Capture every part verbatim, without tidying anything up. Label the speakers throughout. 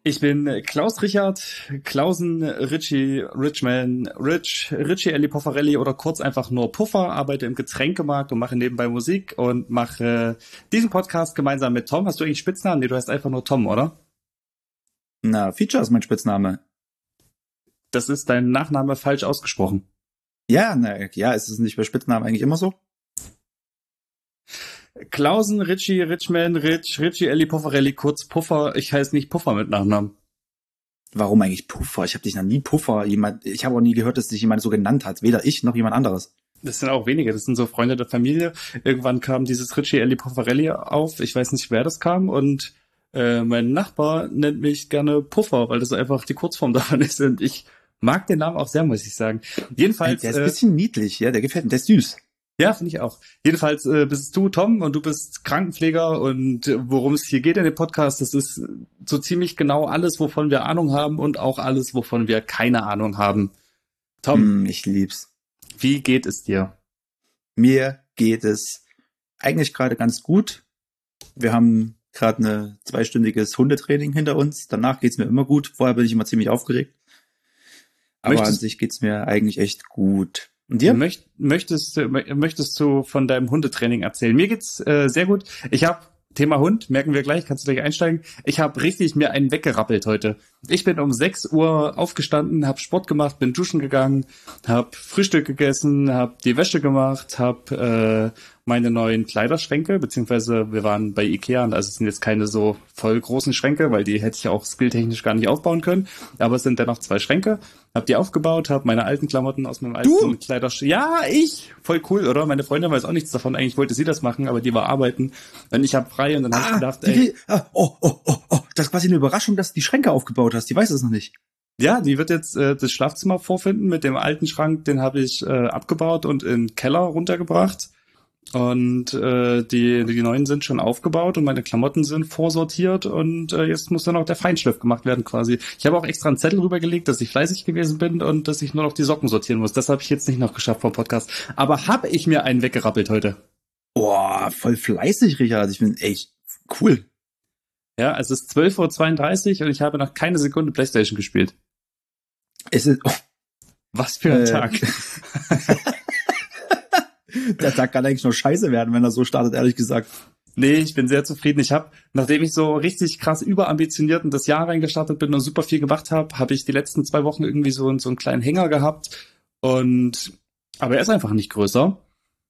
Speaker 1: Ich bin Klaus Richard, Klausen, Richie, Richman, Rich, Richie Elli Poffarelli oder kurz einfach nur Puffer, arbeite im Getränkemarkt und mache nebenbei Musik und mache diesen Podcast gemeinsam mit Tom. Hast du eigentlich Spitznamen? Nee, du heißt einfach nur Tom, oder?
Speaker 2: Na, Feature ist mein Spitzname.
Speaker 1: Das ist dein Nachname falsch ausgesprochen.
Speaker 2: Ja, na, ja, ist es nicht bei Spitznamen eigentlich immer so?
Speaker 1: Klausen, Richie, Richman, Rich, Richie Elli Poffarelli, kurz Puffer. Ich heiße nicht Puffer mit Nachnamen.
Speaker 2: Warum eigentlich Puffer? Ich habe dich noch nie Puffer. Jemand, ich habe auch nie gehört, dass dich jemand so genannt hat. Weder ich noch jemand anderes.
Speaker 1: Das sind auch wenige. Das sind so Freunde der Familie. Irgendwann kam dieses Richie Elli Poffarelli auf. Ich weiß nicht, wer das kam. Und äh, mein Nachbar nennt mich gerne Puffer, weil das einfach die Kurzform davon ist. Und ich mag den Namen auch sehr, muss ich sagen. Jedenfalls.
Speaker 2: Der ist ein bisschen äh, niedlich, ja. Der gefällt mir. Der ist süß.
Speaker 1: Ja, finde ich auch. Jedenfalls äh, bist du Tom und du bist Krankenpfleger und äh, worum es hier geht in dem Podcast, das ist so ziemlich genau alles, wovon wir Ahnung haben und auch alles, wovon wir keine Ahnung haben. Tom,
Speaker 2: mm, ich lieb's.
Speaker 1: Wie geht es dir?
Speaker 2: Mir geht es eigentlich gerade ganz gut. Wir haben gerade ein zweistündiges Hundetraining hinter uns. Danach geht's mir immer gut. Vorher bin ich immer ziemlich aufgeregt. Aber möchtest, an sich geht's mir eigentlich echt gut. Und dir?
Speaker 1: Möcht, möchtest, möchtest du von deinem Hundetraining erzählen? Mir geht's äh, sehr gut. Ich habe Thema Hund, merken wir gleich, kannst du gleich einsteigen. Ich habe richtig mir einen weggerappelt heute. Ich bin um sechs Uhr aufgestanden, habe Sport gemacht, bin duschen gegangen, habe Frühstück gegessen, habe die Wäsche gemacht, habe äh, meine neuen Kleiderschränke, beziehungsweise wir waren bei Ikea und also es sind jetzt keine so voll großen Schränke, weil die hätte ich auch skilltechnisch gar nicht aufbauen können, aber es sind dennoch zwei Schränke, habe die aufgebaut, habe meine alten Klamotten aus meinem alten Kleiderschrank. Ja, ich! Voll cool, oder? Meine Freundin weiß auch nichts davon, eigentlich wollte sie das machen, aber die war arbeiten und ich habe frei und dann ah, habe ich gedacht, ey.
Speaker 2: Die, ah, oh, oh, oh, oh, das ist quasi eine Überraschung, dass du die Schränke aufgebaut hast, die weiß es noch nicht.
Speaker 1: Ja, die wird jetzt äh, das Schlafzimmer vorfinden mit dem alten Schrank, den habe ich äh, abgebaut und in den Keller runtergebracht. Und äh, die die neuen sind schon aufgebaut und meine Klamotten sind vorsortiert und äh, jetzt muss dann noch der Feinschliff gemacht werden quasi. Ich habe auch extra einen Zettel rübergelegt, dass ich fleißig gewesen bin und dass ich nur noch die Socken sortieren muss. Das habe ich jetzt nicht noch geschafft vom Podcast. Aber habe ich mir einen weggerappelt heute.
Speaker 2: Boah, voll fleißig, Richard. Ich bin echt cool.
Speaker 1: Ja, es ist zwölf Uhr zweiunddreißig und ich habe noch keine Sekunde PlayStation gespielt.
Speaker 2: Es ist... Oh.
Speaker 1: Was für ein äh. Tag.
Speaker 2: Der Tag kann eigentlich nur scheiße werden, wenn er so startet, ehrlich gesagt.
Speaker 1: Nee, ich bin sehr zufrieden. Ich habe, nachdem ich so richtig krass überambitioniert in das Jahr reingestartet bin und super viel gemacht habe, habe ich die letzten zwei Wochen irgendwie so, so einen kleinen Hänger gehabt. Und aber er ist einfach nicht größer.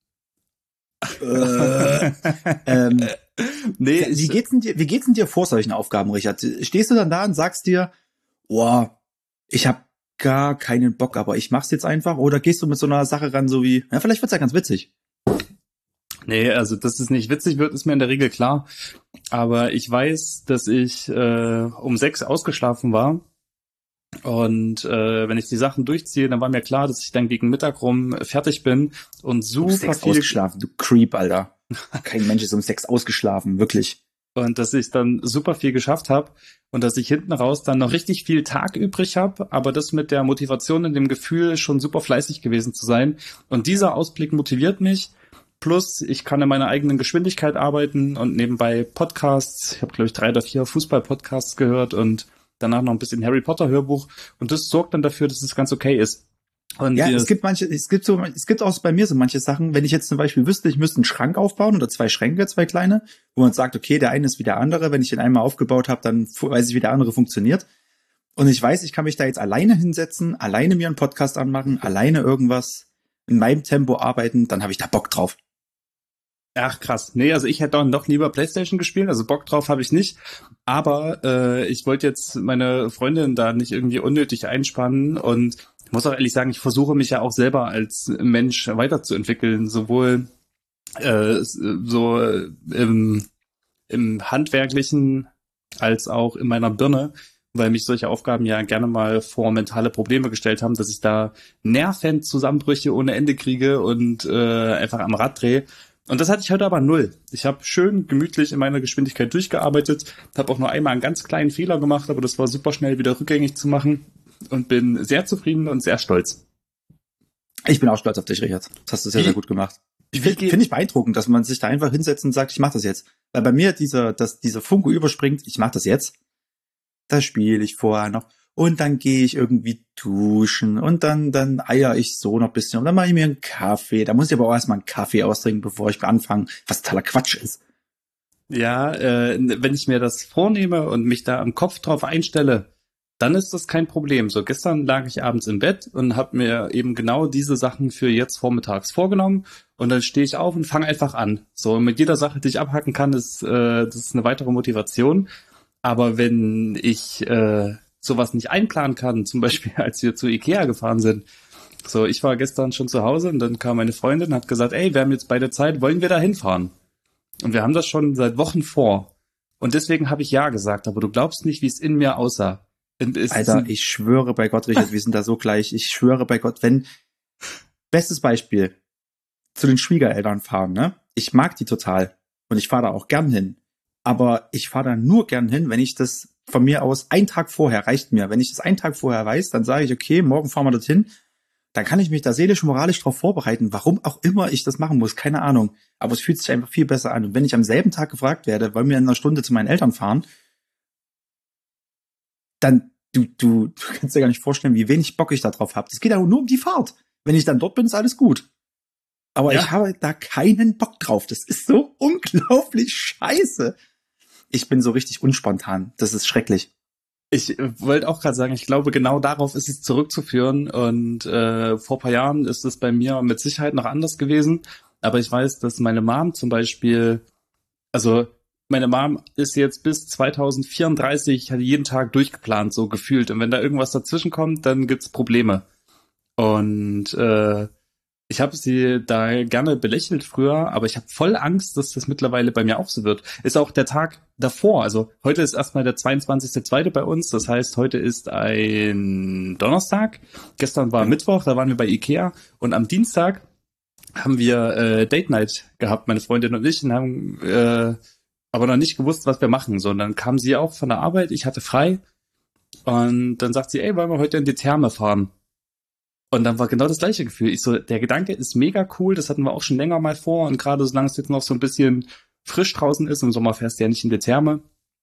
Speaker 2: Äh, ähm, nee, wie geht's denn dir, wie geht's denn dir vor solchen Aufgaben, Richard? Stehst du dann da und sagst dir, boah, ich habe gar keinen Bock, aber ich mach's jetzt einfach, oder gehst du mit so einer Sache ran, so wie, ja, vielleicht wird's ja ganz witzig.
Speaker 1: Nee, also dass es nicht witzig wird, ist mir in der Regel klar, aber ich weiß, dass ich äh, um sechs ausgeschlafen war und äh, wenn ich die Sachen durchziehe, dann war mir klar, dass ich dann gegen Mittag rum fertig bin und super
Speaker 2: um sechs
Speaker 1: viel
Speaker 2: ausgeschlafen, du Creep, Alter. Kein Mensch ist um sechs ausgeschlafen, wirklich.
Speaker 1: Und dass ich dann super viel geschafft habe und dass ich hinten raus dann noch richtig viel Tag übrig habe, aber das mit der Motivation und dem Gefühl, schon super fleißig gewesen zu sein. Und dieser Ausblick motiviert mich. Plus, ich kann in meiner eigenen Geschwindigkeit arbeiten und nebenbei Podcasts. Ich habe, glaube ich, drei oder vier Fußball-Podcasts gehört und danach noch ein bisschen Harry Potter-Hörbuch. Und das sorgt dann dafür, dass es ganz okay ist. Und
Speaker 2: ja, es gibt manche, es gibt so, es gibt auch bei mir so manche Sachen, wenn ich jetzt zum Beispiel wüsste, ich müsste einen Schrank aufbauen oder zwei Schränke, zwei kleine, wo man sagt, okay, der eine ist wie der andere, wenn ich den einmal aufgebaut habe, dann weiß ich, wie der andere funktioniert. Und ich weiß, ich kann mich da jetzt alleine hinsetzen, alleine mir einen Podcast anmachen, alleine irgendwas in meinem Tempo arbeiten, dann habe ich da Bock drauf.
Speaker 1: Ach krass. Nee, also ich hätte dann doch lieber PlayStation gespielt, also Bock drauf habe ich nicht. Aber äh, ich wollte jetzt meine Freundin da nicht irgendwie unnötig einspannen und ich muss auch ehrlich sagen, ich versuche mich ja auch selber als Mensch weiterzuentwickeln, sowohl äh, so im, im Handwerklichen als auch in meiner Birne, weil mich solche Aufgaben ja gerne mal vor mentale Probleme gestellt haben, dass ich da Nervenzusammenbrüche ohne Ende kriege und äh, einfach am Rad drehe. Und das hatte ich heute aber null. Ich habe schön gemütlich in meiner Geschwindigkeit durchgearbeitet, habe auch nur einmal einen ganz kleinen Fehler gemacht, aber das war super schnell wieder rückgängig zu machen. Und bin sehr zufrieden und sehr stolz.
Speaker 2: Ich bin auch stolz auf dich, Richard. Das hast du sehr, sehr gut gemacht. Ich finde find ich beeindruckend, dass man sich da einfach hinsetzt und sagt, ich mache das jetzt. Weil bei mir dieser, dass dieser Funke überspringt, ich mache das jetzt. Da spiele ich vorher noch. Und dann gehe ich irgendwie duschen und dann, dann eier ich so noch ein bisschen und dann mache ich mir einen Kaffee. Da muss ich aber auch erstmal einen Kaffee austrinken, bevor ich anfange, was totaler Quatsch ist.
Speaker 1: Ja, äh, wenn ich mir das vornehme und mich da am Kopf drauf einstelle, dann ist das kein Problem. So, gestern lag ich abends im Bett und habe mir eben genau diese Sachen für jetzt vormittags vorgenommen und dann stehe ich auf und fange einfach an. So, mit jeder Sache, die ich abhaken kann, ist, äh, das ist eine weitere Motivation. Aber wenn ich äh, sowas nicht einplanen kann, zum Beispiel als wir zu Ikea gefahren sind, so, ich war gestern schon zu Hause und dann kam meine Freundin und hat gesagt, ey, wir haben jetzt beide Zeit, wollen wir da hinfahren? Und wir haben das schon seit Wochen vor. Und deswegen habe ich ja gesagt, aber du glaubst nicht, wie es in mir aussah. Es
Speaker 2: Alter, ich schwöre bei Gott, Richard, wir sind da so gleich. Ich schwöre bei Gott, wenn, bestes Beispiel, zu den Schwiegereltern fahren, ne? Ich mag die total. Und ich fahre da auch gern hin. Aber ich fahre da nur gern hin, wenn ich das von mir aus, einen Tag vorher reicht mir. Wenn ich das einen Tag vorher weiß, dann sage ich, okay, morgen fahren wir dorthin. Dann kann ich mich da seelisch und moralisch drauf vorbereiten, warum auch immer ich das machen muss, keine Ahnung. Aber es fühlt sich einfach viel besser an. Und wenn ich am selben Tag gefragt werde, wollen wir in einer Stunde zu meinen Eltern fahren, dann, du, du, du kannst dir gar nicht vorstellen, wie wenig Bock ich da drauf habe. Das geht ja nur um die Fahrt. Wenn ich dann dort bin, ist alles gut. Aber ja. Ich habe da keinen Bock drauf. Das ist so unglaublich scheiße. Ich bin so richtig unspontan. Das ist schrecklich.
Speaker 1: Ich wollte auch gerade sagen, ich glaube, genau darauf ist es zurückzuführen. Und äh, vor ein paar Jahren ist es bei mir mit Sicherheit noch anders gewesen. Aber ich weiß, dass meine Mom zum Beispiel, also meine Mom ist jetzt bis zwanzig vierunddreißig, hat jeden Tag durchgeplant, so gefühlt. Und wenn da irgendwas dazwischen kommt, dann gibt's Probleme. Und äh, ich habe sie da gerne belächelt früher, aber ich habe voll Angst, dass das mittlerweile bei mir auch so wird. Ist auch der Tag davor, also heute ist erstmal der zweiundzwanzigster zweite bei uns, das heißt, heute ist ein Donnerstag, gestern war Mittwoch, da waren wir bei Ikea und am Dienstag haben wir äh, Date Night gehabt, meine Freundin und ich, und haben äh, aber noch nicht gewusst, was wir machen, sondern kam sie auch von der Arbeit, ich hatte frei und dann sagt sie, ey, wollen wir heute in die Therme fahren? Und dann war genau das gleiche Gefühl. Ich so, der Gedanke ist mega cool, das hatten wir auch schon länger mal vor und gerade solange es jetzt noch so ein bisschen frisch draußen ist, im Sommer fährst du ja nicht in die Therme.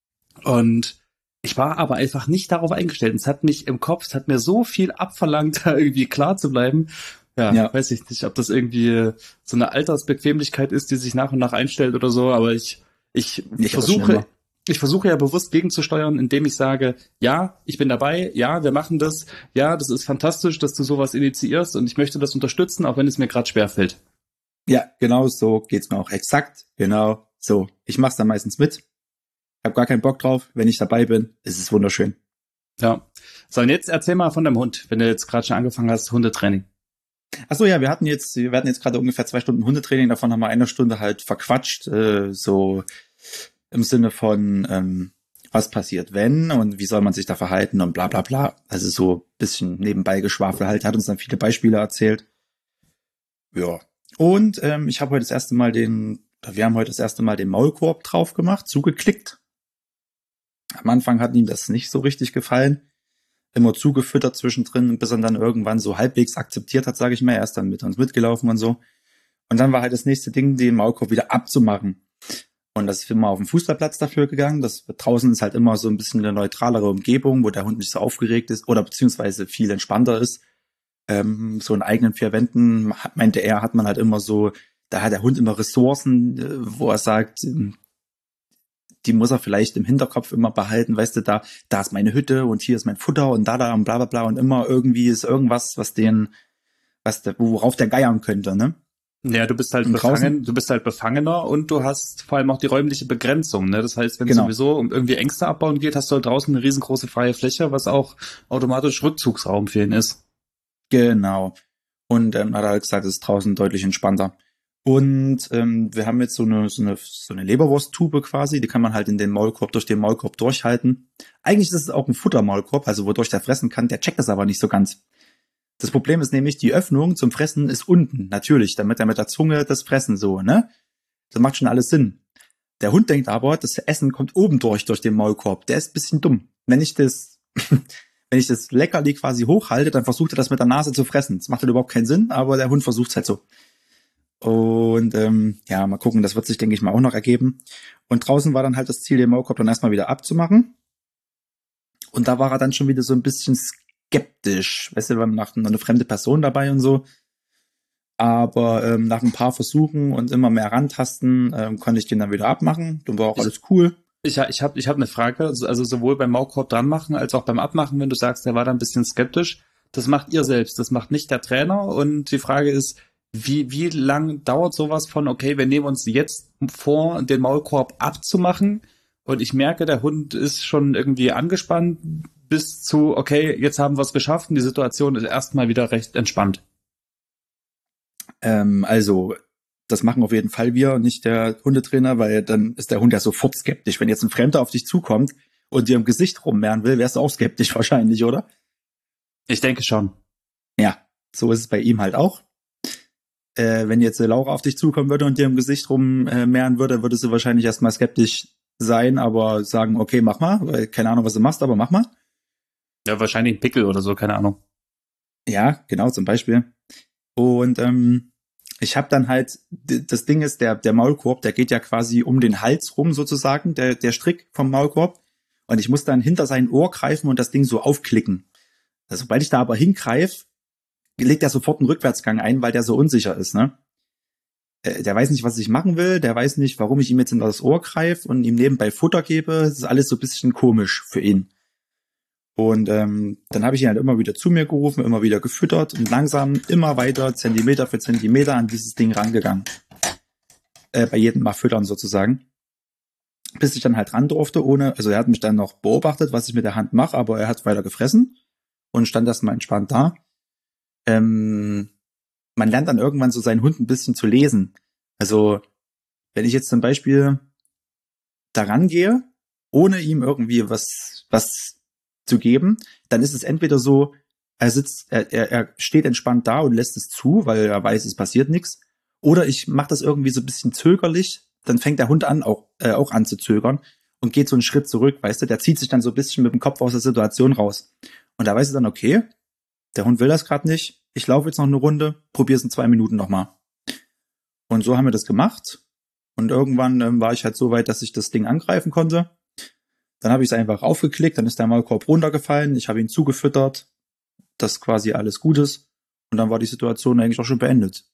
Speaker 1: Und ich war aber einfach nicht darauf eingestellt. Es hat mich im Kopf, es hat mir so viel abverlangt, da irgendwie klar zu bleiben. Ja, ja, weiß ich nicht, ob das irgendwie so eine Altersbequemlichkeit ist, die sich nach und nach einstellt oder so, aber ich, ich, ich versuche... Ich versuche ja bewusst gegenzusteuern, indem ich sage, ja, ich bin dabei, ja, wir machen das, ja, das ist fantastisch, dass du sowas initiierst und ich möchte das unterstützen, auch wenn es mir gerade schwerfällt.
Speaker 2: Ja, genau so geht's mir auch exakt, genau so. Ich mach's dann meistens mit, hab gar keinen Bock drauf, wenn ich dabei bin, ist es wunderschön.
Speaker 1: Ja, so und jetzt erzähl mal von deinem Hund, wenn du jetzt gerade schon angefangen hast, Hundetraining.
Speaker 2: Ach so, ja, wir hatten jetzt, wir hatten jetzt gerade ungefähr zwei Stunden Hundetraining, davon haben wir eine Stunde halt verquatscht, äh, so im Sinne von, ähm, was passiert, wenn und wie soll man sich da verhalten und bla bla bla. Also so ein bisschen nebenbei Geschwafel halt. Er hat uns dann viele Beispiele erzählt. Ja. Und ähm, ich habe heute das erste Mal den, wir haben heute das erste Mal den Maulkorb drauf gemacht, zugeklickt. Am Anfang hat ihm das nicht so richtig gefallen. Immer zugefüttert zwischendrin, bis er dann irgendwann so halbwegs akzeptiert hat, sage ich mal. Er ist dann mit uns mitgelaufen und so. Und dann war halt das nächste Ding, den Maulkorb wieder abzumachen. Und das ist immer auf dem Fußballplatz dafür gegangen. Das draußen ist halt immer so ein bisschen eine neutralere Umgebung, wo der Hund nicht so aufgeregt ist oder beziehungsweise viel entspannter ist. Ähm, so in eigenen vier Wänden, meinte er, hat man halt immer so, da hat der Hund immer Ressourcen, wo er sagt, die muss er vielleicht im Hinterkopf immer behalten, weißt du, da, da ist meine Hütte und hier ist mein Futter und da, da und bla bla bla und immer irgendwie ist irgendwas, was den, was der, worauf der geiern könnte, ne?
Speaker 1: Ja, du bist halt befangen, du bist halt befangener und du hast vor allem auch die räumliche Begrenzung, ne? Das heißt, wenn es genau. sowieso um irgendwie Ängste abbauen geht, hast du halt draußen eine riesengroße freie Fläche, was auch automatisch Rückzugsraum für ihn ist.
Speaker 2: Genau. Und ähm, hat er halt gesagt, es ist draußen deutlich entspannter. Und ähm, wir haben jetzt so eine so eine so eine Leberwursttube quasi, die kann man halt in den Maulkorb, durch den Maulkorb durchhalten. Eigentlich ist es auch ein Futtermaulkorb, also wodurch der fressen kann, der checkt das aber nicht so ganz. Das Problem ist nämlich, die Öffnung zum Fressen ist unten, natürlich, damit er mit der Zunge das Fressen so, ne? Das macht schon alles Sinn. Der Hund denkt aber, das Essen kommt oben durch, durch den Maulkorb. Der ist ein bisschen dumm. Wenn ich das, wenn ich das Leckerli quasi hochhalte, dann versucht er das mit der Nase zu fressen. Das macht halt überhaupt keinen Sinn, aber der Hund versucht es halt so. Und ähm, ja, mal gucken, das wird sich, denke ich mal, auch noch ergeben. Und draußen war dann halt das Ziel, den Maulkorb dann erstmal wieder abzumachen. Und da war er dann schon wieder so ein bisschen skeptisch. Weißt du, man macht noch eine fremde Person dabei und so. Aber ähm, nach ein paar Versuchen und immer mehr rantasten, ähm, konnte ich den dann wieder abmachen. Dann war auch alles cool.
Speaker 1: Ich, ich habe ich hab eine Frage, also sowohl beim Maulkorb dran machen als auch beim Abmachen, wenn du sagst, der war da ein bisschen skeptisch. Das macht ihr selbst, das macht nicht der Trainer. Und die Frage ist, wie, wie lang dauert sowas von, okay, wir nehmen uns jetzt vor, den Maulkorb abzumachen und ich merke, der Hund ist schon irgendwie angespannt bis zu, okay, jetzt haben wir es geschafft und die Situation ist erstmal wieder recht entspannt.
Speaker 2: Ähm, also, das machen auf jeden Fall wir, nicht der Hundetrainer, weil dann ist der Hund ja sofort skeptisch. Wenn jetzt ein Fremder auf dich zukommt und dir im Gesicht rummehren will, wärst du auch skeptisch wahrscheinlich, oder?
Speaker 1: Ich denke schon.
Speaker 2: Ja, so ist es bei ihm halt auch. Äh, wenn jetzt Laura auf dich zukommen würde und dir im Gesicht rummehren würde, würdest du wahrscheinlich erstmal skeptisch sein, aber sagen, okay, mach mal, weil keine Ahnung, was du machst, aber mach mal.
Speaker 1: Ja, wahrscheinlich ein Pickel oder so, keine Ahnung.
Speaker 2: Ja, genau, zum Beispiel. Und ähm, ich habe dann halt, das Ding ist, der der Maulkorb, der geht ja quasi um den Hals rum sozusagen, der der Strick vom Maulkorb. Und ich muss dann hinter sein Ohr greifen und das Ding so aufklicken. Also, sobald ich da aber hingreife, legt er sofort einen Rückwärtsgang ein, weil der so unsicher ist, ne? Äh, der weiß nicht, was ich machen will, der weiß nicht, warum ich ihm jetzt in das Ohr greife und ihm nebenbei Futter gebe. Das ist alles so ein bisschen komisch für ihn. Und ähm, dann habe ich ihn halt immer wieder zu mir gerufen, immer wieder gefüttert und langsam immer weiter, Zentimeter für Zentimeter, an dieses Ding rangegangen. Äh, bei jedem Mal füttern sozusagen. Bis ich dann halt ran durfte, ohne, also er hat mich dann noch beobachtet, was ich mit der Hand mache, aber er hat weiter gefressen und stand erstmal entspannt da. Ähm, man lernt dann irgendwann so seinen Hund ein bisschen zu lesen. Also, wenn ich jetzt zum Beispiel da rangehe, ohne ihm irgendwie was, was zu geben, dann ist es entweder so, er sitzt, er, er, er steht entspannt da und lässt es zu, weil er weiß, es passiert nichts. Oder ich mache das irgendwie so ein bisschen zögerlich, dann fängt der Hund an, auch, äh, auch an zu zögern und geht so einen Schritt zurück, weißt du, der zieht sich dann so ein bisschen mit dem Kopf aus der Situation raus. Und da weiß ich dann, okay, der Hund will das gerade nicht, ich laufe jetzt noch eine Runde, probiere es in zwei Minuten nochmal. Und so haben wir das gemacht. Und irgendwann ähm, war ich halt so weit, dass ich das Ding angreifen konnte. Dann habe ich es einfach aufgeklickt, dann ist der Maulkorb runtergefallen, ich habe ihn zugefüttert, dass quasi alles gut ist. Und dann war die Situation eigentlich auch schon beendet.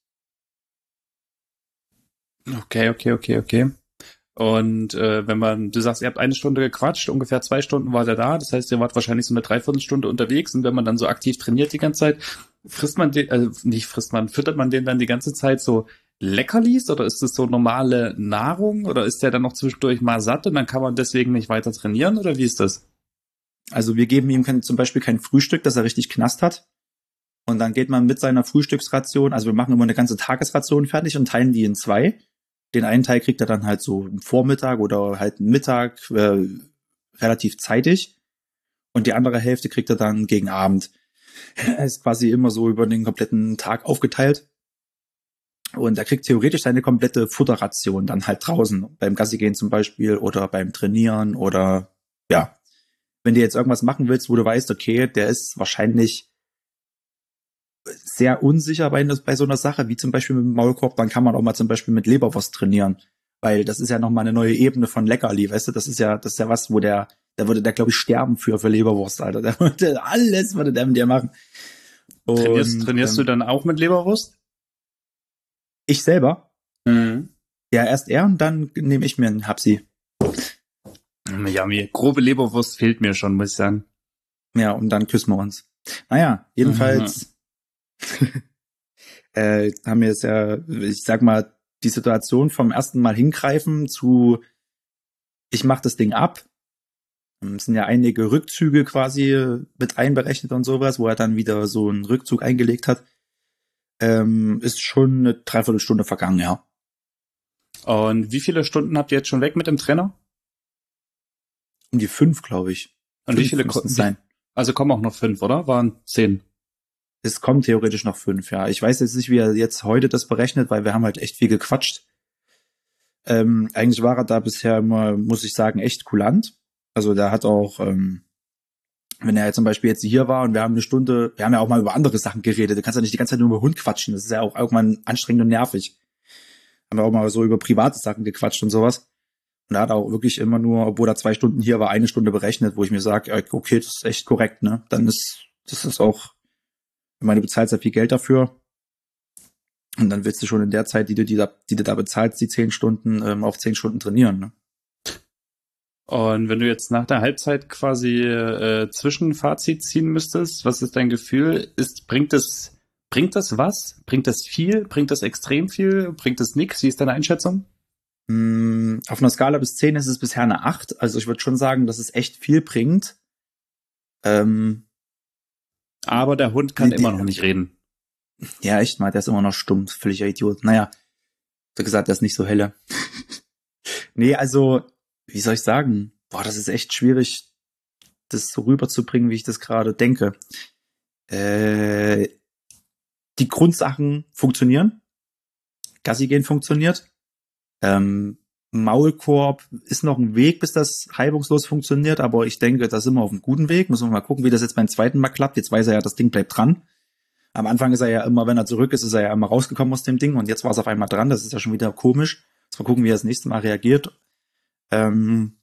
Speaker 1: Okay, okay, okay, okay. Und äh, wenn man, du sagst, ihr habt eine Stunde gequatscht, ungefähr zwei Stunden war der da, das heißt, ihr wart wahrscheinlich so eine Dreiviertelstunde unterwegs und wenn man dann so aktiv trainiert die ganze Zeit, frisst man den, also nicht frisst man, füttert man den dann die ganze Zeit so Leckerlis oder ist das so normale Nahrung oder ist der dann noch zwischendurch mal satt und dann kann man deswegen nicht weiter trainieren oder wie ist das?
Speaker 2: Also wir geben ihm kein, zum Beispiel kein Frühstück, dass er richtig Knast hat. Und dann geht man mit seiner Frühstücksration, also wir machen immer eine ganze Tagesration fertig und teilen die in zwei. Den einen Teil kriegt er dann halt so am Vormittag oder halt Mittag äh, relativ zeitig. Und die andere Hälfte kriegt er dann gegen Abend. Er ist quasi immer so über den kompletten Tag aufgeteilt. Und er kriegt theoretisch seine komplette Futterration dann halt draußen. Beim Gassi gehen zum Beispiel oder beim Trainieren oder ja. Wenn du jetzt irgendwas machen willst, wo du weißt, okay, der ist wahrscheinlich sehr unsicher bei, bei so einer Sache, wie zum Beispiel mit dem Maulkorb, dann kann man auch mal zum Beispiel mit Leberwurst trainieren. Weil das ist ja nochmal eine neue Ebene von Leckerli, weißt du, das ist ja, das ist ja was, wo der, da würde der, glaube ich, sterben für, für Leberwurst, Alter. Der würde, alles würde der mit dir machen.
Speaker 1: Und, trainierst trainierst ähm, du dann auch mit Leberwurst?
Speaker 2: Ich selber?
Speaker 1: Mhm.
Speaker 2: Ja, erst er und dann nehme ich mir einen Hapsi.
Speaker 1: Ja, mir grobe Leberwurst fehlt mir schon, muss ich sagen.
Speaker 2: Ja, und dann küssen wir uns. Naja, jedenfalls äh, haben wir jetzt ja, ich sag mal, die Situation vom ersten Mal hingreifen zu ich mach das Ding ab. Es sind ja einige Rückzüge quasi mit einberechnet und sowas, wo er dann wieder so einen Rückzug eingelegt hat. Ähm, ist schon eine Dreiviertelstunde vergangen, ja.
Speaker 1: Und wie viele Stunden habt ihr jetzt schon weg mit dem Trainer?
Speaker 2: Um die fünf, glaube ich.
Speaker 1: Und
Speaker 2: fünf
Speaker 1: wie viele
Speaker 2: müssten es sein?
Speaker 1: Also kommen auch noch fünf, oder? Waren zehn?
Speaker 2: Es kommen theoretisch noch fünf, ja. Ich weiß jetzt nicht, wie er jetzt heute das berechnet, weil wir haben halt echt viel gequatscht. Ähm, eigentlich war er da bisher immer, muss ich sagen, echt kulant. Also der hat auch, ähm, wenn er jetzt zum Beispiel jetzt hier war und wir haben eine Stunde, wir haben ja auch mal über andere Sachen geredet. Du kannst ja nicht die ganze Zeit nur über Hund quatschen. Das ist ja auch irgendwann anstrengend und nervig. Haben wir auch mal so über private Sachen gequatscht und sowas. Und er hat auch wirklich immer nur, obwohl er zwei Stunden hier war, eine Stunde berechnet, wo ich mir sage, okay, das ist echt korrekt, ne? Dann ist, das ist auch, ich meine, du bezahlst ja viel Geld dafür. Und dann willst du schon in der Zeit, die du, die, da, die du da bezahlst, die zehn Stunden, ähm, auch zehn Stunden trainieren, ne?
Speaker 1: Und wenn du jetzt nach der Halbzeit quasi äh, Zwischenfazit ziehen müsstest, was ist dein Gefühl? Ist, bringt es, bringt das was? Bringt das viel? Bringt das extrem viel? Bringt das nix? Wie ist deine Einschätzung?
Speaker 2: Mm, auf einer Skala bis zehn ist es bisher eine acht. Also ich würde schon sagen, dass es echt viel bringt. Ähm,
Speaker 1: Aber der Hund kann
Speaker 2: die,
Speaker 1: immer noch nicht reden.
Speaker 2: Ja, echt mal, der ist immer noch stumm, völliger Idiot. Naja, so gesagt, der ist nicht so helle. Nee, also, wie soll ich sagen? Boah, das ist echt schwierig, das so rüberzubringen, wie ich das gerade denke. Äh, die Grundsachen funktionieren. Gassi gehen funktioniert. Ähm, Maulkorb ist noch ein Weg, bis das reibungslos funktioniert, aber ich denke, da sind wir auf einem guten Weg. Müssen wir mal gucken, wie das jetzt beim zweiten Mal klappt. Jetzt weiß er ja, das Ding bleibt dran. Am Anfang ist er ja immer, wenn er zurück ist, ist er ja immer rausgekommen aus dem Ding und jetzt war es auf einmal dran. Das ist ja schon wieder komisch. Jetzt mal gucken, wie er das nächste Mal reagiert. Ähm,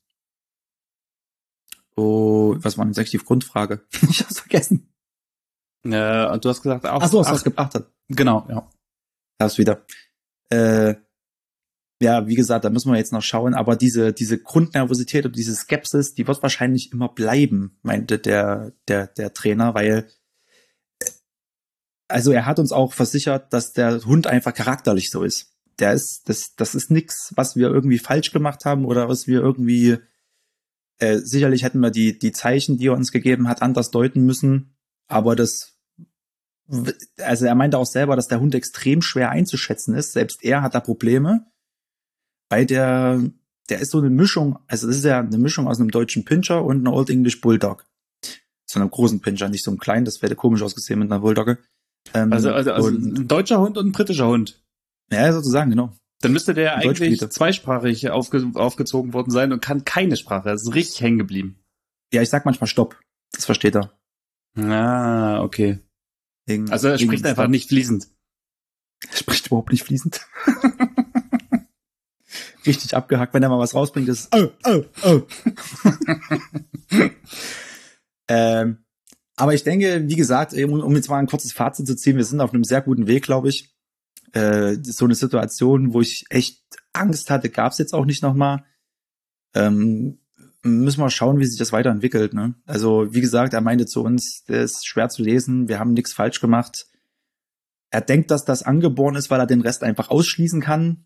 Speaker 2: oh, was war denn jetzt eigentlich die Grundfrage? Ich hab's vergessen.
Speaker 1: Äh, und du hast gesagt, auch.
Speaker 2: Ach so, hast du was gebracht hat.
Speaker 1: Genau, ja.
Speaker 2: Das wieder. Äh, ja, wie gesagt, da müssen wir jetzt noch schauen, aber diese, diese Grundnervosität und diese Skepsis, die wird wahrscheinlich immer bleiben, meinte der, der, der Trainer, weil also er hat uns auch versichert, dass der Hund einfach charakterlich so ist. Der ist, das, das ist nix, was wir irgendwie falsch gemacht haben oder was wir irgendwie, äh, sicherlich hätten wir die, die Zeichen, die er uns gegeben hat, anders deuten müssen. Aber das, also er meinte auch selber, dass der Hund extrem schwer einzuschätzen ist. Selbst er hat da Probleme, weil der, der ist so eine Mischung, also das ist ja eine Mischung aus einem deutschen Pinscher und einem Old English Bulldog. So einem großen Pinscher, nicht so einem kleinen, das wäre komisch ausgesehen mit einer Bulldogge.
Speaker 1: Ähm, also, also, also ein deutscher Hund und ein britischer Hund.
Speaker 2: Ja, sozusagen, genau.
Speaker 1: Dann müsste der eigentlich zweisprachig aufge, aufgezogen worden sein und kann keine Sprache. Das ist richtig hängen geblieben.
Speaker 2: Ja, ich sag manchmal Stopp. Das versteht er.
Speaker 1: Ah, okay.
Speaker 2: Wegen,
Speaker 1: also er spricht einfach Stopp. Nicht fließend.
Speaker 2: Er spricht überhaupt nicht fließend. Richtig abgehackt, wenn er mal was rausbringt, ist oh, oh, oh. ähm, aber ich denke, wie gesagt, um, um jetzt mal ein kurzes Fazit zu ziehen, wir sind auf einem sehr guten Weg, glaube ich. Äh, so eine Situation, wo ich echt Angst hatte, gab es jetzt auch nicht nochmal. Ähm, müssen wir schauen, wie sich das weiterentwickelt. Ne? Also wie gesagt, er meinte zu uns, der ist schwer zu lesen, wir haben nichts falsch gemacht. Er denkt, dass das angeboren ist, weil er den Rest einfach ausschließen kann.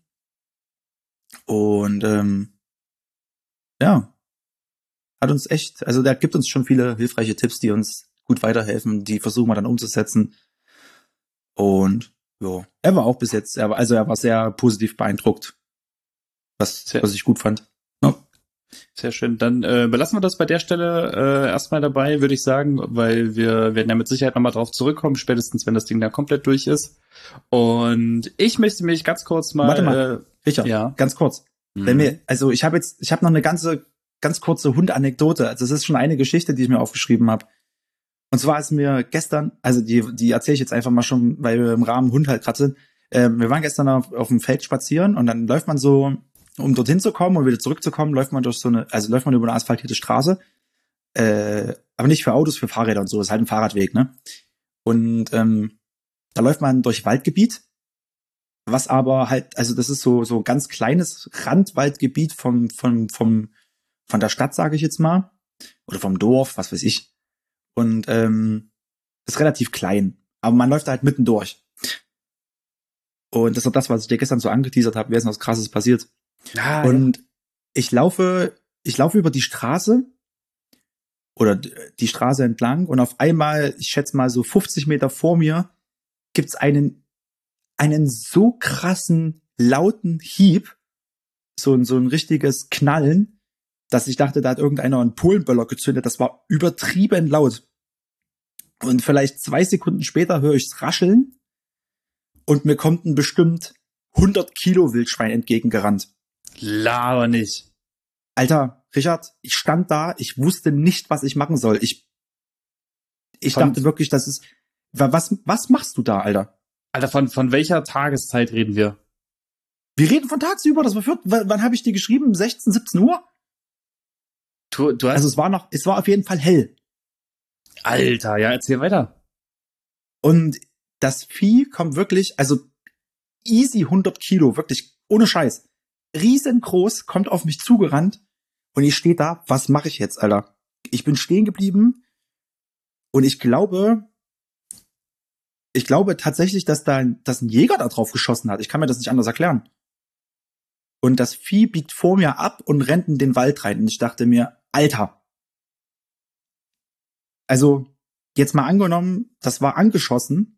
Speaker 2: Und ähm, ja, hat uns echt, also der gibt uns schon viele hilfreiche Tipps, die uns gut weiterhelfen, die versuchen wir dann umzusetzen. Und ja, er war auch bis jetzt, er war, also er war sehr positiv beeindruckt, was, sehr, was ich gut fand. Ja.
Speaker 1: Sehr schön. Dann äh, belassen wir das bei der Stelle äh, erstmal dabei, würde ich sagen, weil wir werden ja mit Sicherheit nochmal drauf zurückkommen, spätestens wenn das Ding da komplett durch ist. Und ich möchte mich ganz kurz mal...
Speaker 2: Warte mal,
Speaker 1: äh,
Speaker 2: Richard,
Speaker 1: ja.
Speaker 2: ganz kurz. Mhm. Wenn wir, also ich habe jetzt, ich habe noch eine ganze, ganz kurze Hundanekdote. Also es ist schon eine Geschichte, die ich mir aufgeschrieben habe. Und zwar ist mir gestern, also die, die erzähle ich jetzt einfach mal schon, weil wir im Rahmen Hund halt gerade sind. Äh, wir waren gestern auf, auf dem Feld spazieren und dann läuft man so, um dorthin zu kommen und wieder zurückzukommen, läuft man durch so eine, also läuft man über eine asphaltierte Straße. Äh, aber nicht für Autos, für Fahrräder und so. Das ist halt ein Fahrradweg, ne? Und ähm, da läuft man durch Waldgebiet, was aber halt, also das ist so so ganz kleines Randwaldgebiet vom vom vom von der Stadt, sage ich jetzt mal, oder vom Dorf, was weiß ich. Und ähm, ist relativ klein, aber man läuft da halt mitten durch. Und das ist das, was ich dir gestern so angeteasert habe, wer ist noch was Krasses passiert.
Speaker 1: Ah,
Speaker 2: und ja. ich laufe, ich laufe über die Straße oder die Straße entlang und auf einmal, ich schätze mal so fünfzig Meter vor mir, gibt's einen einen so krassen lauten Hieb, so ein so ein richtiges Knallen, dass ich dachte, da hat irgendeiner einen Polenböller gezündet. Das war übertrieben laut. Und vielleicht zwei Sekunden später höre ich's rascheln und mir kommt ein bestimmt hundert Kilo Wildschwein entgegengerannt.
Speaker 1: Laber nicht.
Speaker 2: Alter, Richard, ich stand da, ich wusste nicht, was ich machen soll. Ich ich von, dachte wirklich, das ist, was was machst du da, Alter?
Speaker 1: Alter, von von welcher Tageszeit reden wir?
Speaker 2: Wir reden von tagsüber, das war für, wann, wann habe ich dir geschrieben? sechzehn, siebzehn Uhr?
Speaker 1: Du, du hast
Speaker 2: Also es war noch, es war auf jeden Fall hell.
Speaker 1: Alter, ja, erzähl weiter.
Speaker 2: Und das Vieh kommt wirklich, also easy hundert Kilo, wirklich ohne Scheiß. Riesengroß, kommt auf mich zugerannt und ich stehe da, was mache ich jetzt, Alter? Ich bin stehen geblieben und ich glaube, ich glaube tatsächlich, dass da dass ein Jäger da drauf geschossen hat. Ich kann mir das nicht anders erklären. Und das Vieh biegt vor mir ab und rennt in den Wald rein. Und ich dachte mir, Alter. Also, jetzt mal angenommen, das war angeschossen.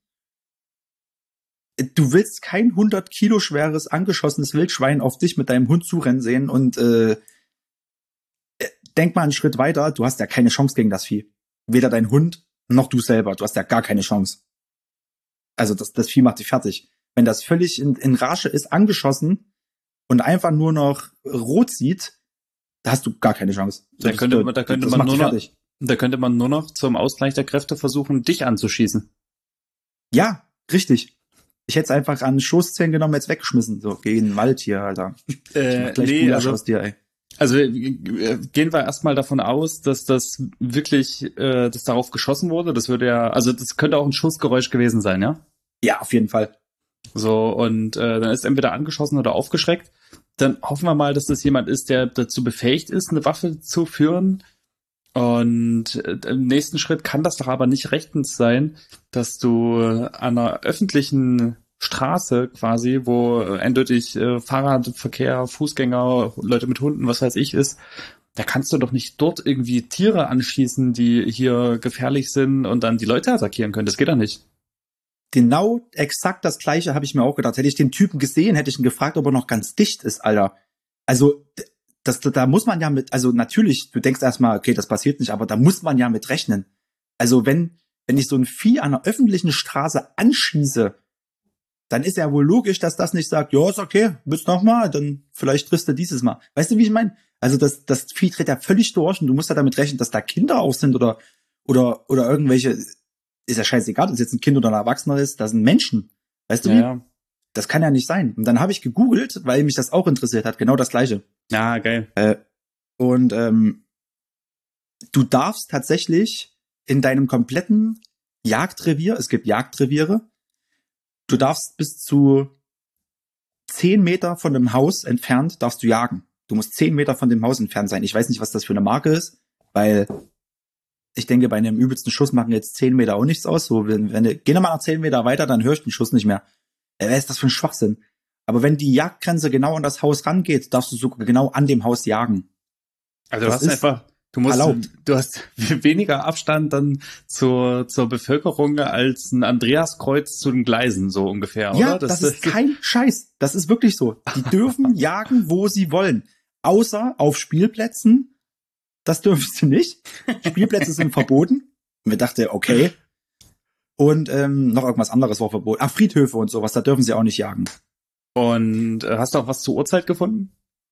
Speaker 2: Du willst kein hundert Kilo schweres, angeschossenes Wildschwein auf dich mit deinem Hund zurennen sehen und äh, denk mal einen Schritt weiter, du hast ja keine Chance gegen das Vieh. Weder dein Hund noch du selber, du hast ja gar keine Chance. Also das, das Vieh macht dich fertig. Wenn das völlig in, in Rage ist, angeschossen und einfach nur noch rot sieht, da hast du gar keine Chance.
Speaker 1: Da
Speaker 2: Das,
Speaker 1: könnte, da könnte man nur noch,
Speaker 2: fertig.
Speaker 1: da könnte man nur noch zum Ausgleich der Kräfte versuchen, dich anzuschießen.
Speaker 2: Ja, richtig. Ich hätte es einfach an Schoßzähnen genommen, jetzt weggeschmissen. So, geh in den Wald hier, Alter.
Speaker 1: Äh,
Speaker 2: gleich
Speaker 1: nee,
Speaker 2: Gulasch
Speaker 1: also,
Speaker 2: aus dir, ey.
Speaker 1: Also äh, gehen wir erstmal davon aus, dass das wirklich, äh, dass darauf geschossen wurde. Das würde ja, also das könnte auch ein Schussgeräusch gewesen sein, ja?
Speaker 2: Ja, auf jeden Fall.
Speaker 1: So, und äh, dann ist entweder angeschossen oder aufgeschreckt. Dann hoffen wir mal, dass das jemand ist, der dazu befähigt ist, eine Waffe zu führen. Und äh, im nächsten Schritt kann das doch aber nicht rechtens sein, dass du an einer öffentlichen Straße quasi, wo äh, eindeutig äh, Fahrradverkehr, Fußgänger, Leute mit Hunden, was weiß ich ist, da kannst du doch nicht dort irgendwie Tiere anschießen, die hier gefährlich sind und dann die Leute attackieren können. Das geht doch nicht.
Speaker 2: Genau exakt das Gleiche habe ich mir auch gedacht. Hätte ich den Typen gesehen, hätte ich ihn gefragt, ob er noch ganz dicht ist, Alter. Also, das, da muss man ja mit, also natürlich, du denkst erstmal, okay, das passiert nicht, aber da muss man ja mit rechnen. Also wenn, wenn ich so ein Vieh an einer öffentlichen Straße anschieße, dann ist ja wohl logisch, dass das nicht sagt, ja, ist okay, willst noch mal, dann vielleicht triffst du dieses Mal. Weißt du, wie ich meine? Also das, das Vieh dreht ja völlig durch und du musst ja damit rechnen, dass da Kinder auch sind oder, oder, oder irgendwelche, ist ja scheißegal, ob es jetzt ein Kind oder ein Erwachsener ist, das sind Menschen. Weißt du
Speaker 1: Ja,
Speaker 2: wie?
Speaker 1: ja.
Speaker 2: Das kann ja nicht sein. Und dann habe ich gegoogelt, weil mich das auch interessiert hat, genau das Gleiche.
Speaker 1: Ja, geil.
Speaker 2: Äh, und ähm, du darfst tatsächlich in deinem kompletten Jagdrevier, es gibt Jagdreviere, du darfst bis zu zehn Meter von dem Haus entfernt darfst du jagen. Du musst zehn Meter von dem Haus entfernt sein. Ich weiß nicht, was das für eine Marke ist, weil ich denke, bei einem übelsten Schuss machen jetzt zehn Meter auch nichts aus. So, wenn, wenn du, geh noch mal noch zehn Meter weiter, dann höre ich den Schuss nicht mehr. Äh, was ist das für ein Schwachsinn? Aber wenn die Jagdgrenze genau an das Haus rangeht, darfst du sogar genau an dem Haus jagen.
Speaker 1: Also du
Speaker 2: Das
Speaker 1: hast
Speaker 2: ist
Speaker 1: einfach, du musst,
Speaker 2: erlaubt.
Speaker 1: du hast weniger Abstand dann zur, zur Bevölkerung als ein Andreaskreuz zu den Gleisen, so ungefähr,
Speaker 2: Ja,
Speaker 1: oder?
Speaker 2: das, das ist kein Scheiß. Das ist wirklich so. Die dürfen jagen, wo sie wollen. Außer auf Spielplätzen. Das dürfen sie nicht. Spielplätze sind verboten. Und wir dachten, okay. Und ähm, noch irgendwas anderes war verboten. Ach, Friedhöfe und sowas, da dürfen sie auch nicht jagen.
Speaker 1: Und äh, hast du auch was zur Uhrzeit gefunden?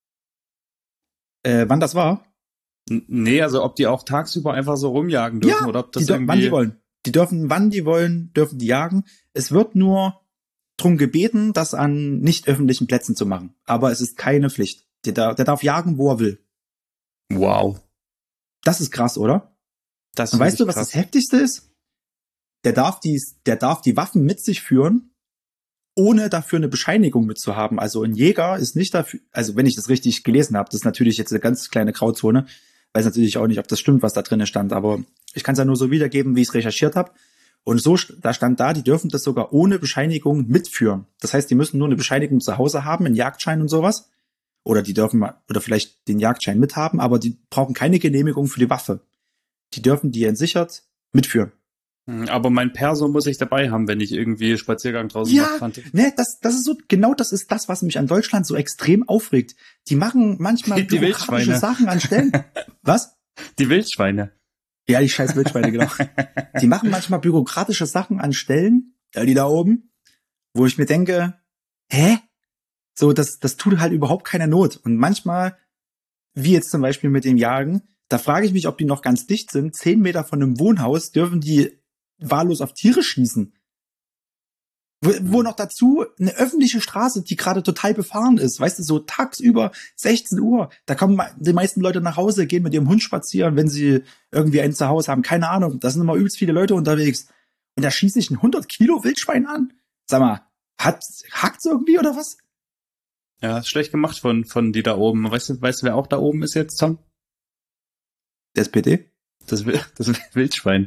Speaker 2: Äh, wann das war?
Speaker 1: N- Nee, also ob die auch tagsüber einfach so rumjagen dürfen
Speaker 2: Ja,
Speaker 1: oder ob das
Speaker 2: die dür-
Speaker 1: irgendwie...
Speaker 2: wann die wollen. Die dürfen, wann die wollen, dürfen die jagen. Es wird nur drum gebeten, das an nicht öffentlichen Plätzen zu machen. Aber es ist keine Pflicht. Der, darf- der darf jagen, wo er will.
Speaker 1: Wow.
Speaker 2: Das ist krass, oder?
Speaker 1: Das
Speaker 2: Und
Speaker 1: find
Speaker 2: weißt
Speaker 1: ich
Speaker 2: du, was
Speaker 1: krass.
Speaker 2: das Heftigste ist? Der darf die, der darf die Waffen mit sich führen, ohne dafür eine Bescheinigung mitzuhaben. Also ein Jäger ist nicht dafür, also wenn ich das richtig gelesen habe, das ist natürlich jetzt eine ganz kleine Grauzone, weiß natürlich auch nicht, ob das stimmt, was da drinnen stand, aber ich kann es ja nur so wiedergeben, wie ich es recherchiert habe. Und so, da stand da, die dürfen das sogar ohne Bescheinigung mitführen. Das heißt, die müssen nur eine Bescheinigung zu Hause haben, einen Jagdschein und sowas. Oder die dürfen mal, oder vielleicht den Jagdschein mithaben, aber die brauchen keine Genehmigung für die Waffe. Die dürfen die entsichert mitführen.
Speaker 1: Hm, Aber mein Perso muss ich dabei haben, wenn ich irgendwie Spaziergang draußen
Speaker 2: Ja,
Speaker 1: mache. Fand-
Speaker 2: ne, das, das ist so, genau das ist das, was mich an Deutschland so extrem aufregt. Die machen manchmal
Speaker 1: Die- die
Speaker 2: bürokratische
Speaker 1: Wildschweine.
Speaker 2: Sachen an Stellen. Was?
Speaker 1: Die Wildschweine.
Speaker 2: Ja, die scheiß Wildschweine, genau. Die machen manchmal bürokratische Sachen an Stellen, ja, die da oben, wo ich mir denke, hä? So, das, das tut halt überhaupt keiner Not. Und manchmal, wie jetzt zum Beispiel mit dem Jagen, da frage ich mich, ob die noch ganz dicht sind. Zehn Meter von einem Wohnhaus dürfen die wahllos auf Tiere schießen. Wo, wo noch dazu eine öffentliche Straße, die gerade total befahren ist, weißt du, so tagsüber sechzehn Uhr, da kommen die meisten Leute nach Hause, gehen mit ihrem Hund spazieren, wenn sie irgendwie einen zu Hause haben, keine Ahnung, da sind immer übelst viele Leute unterwegs. Und da schieße ich ein hundert Kilo Wildschwein an? Sag mal, hat, hackt's irgendwie oder was?
Speaker 1: Ja, ist schlecht gemacht von, von die da oben. Weißt du, weißt du, wer auch da oben ist jetzt, Tom?
Speaker 2: Der S P D?
Speaker 1: Das, das Wildschwein.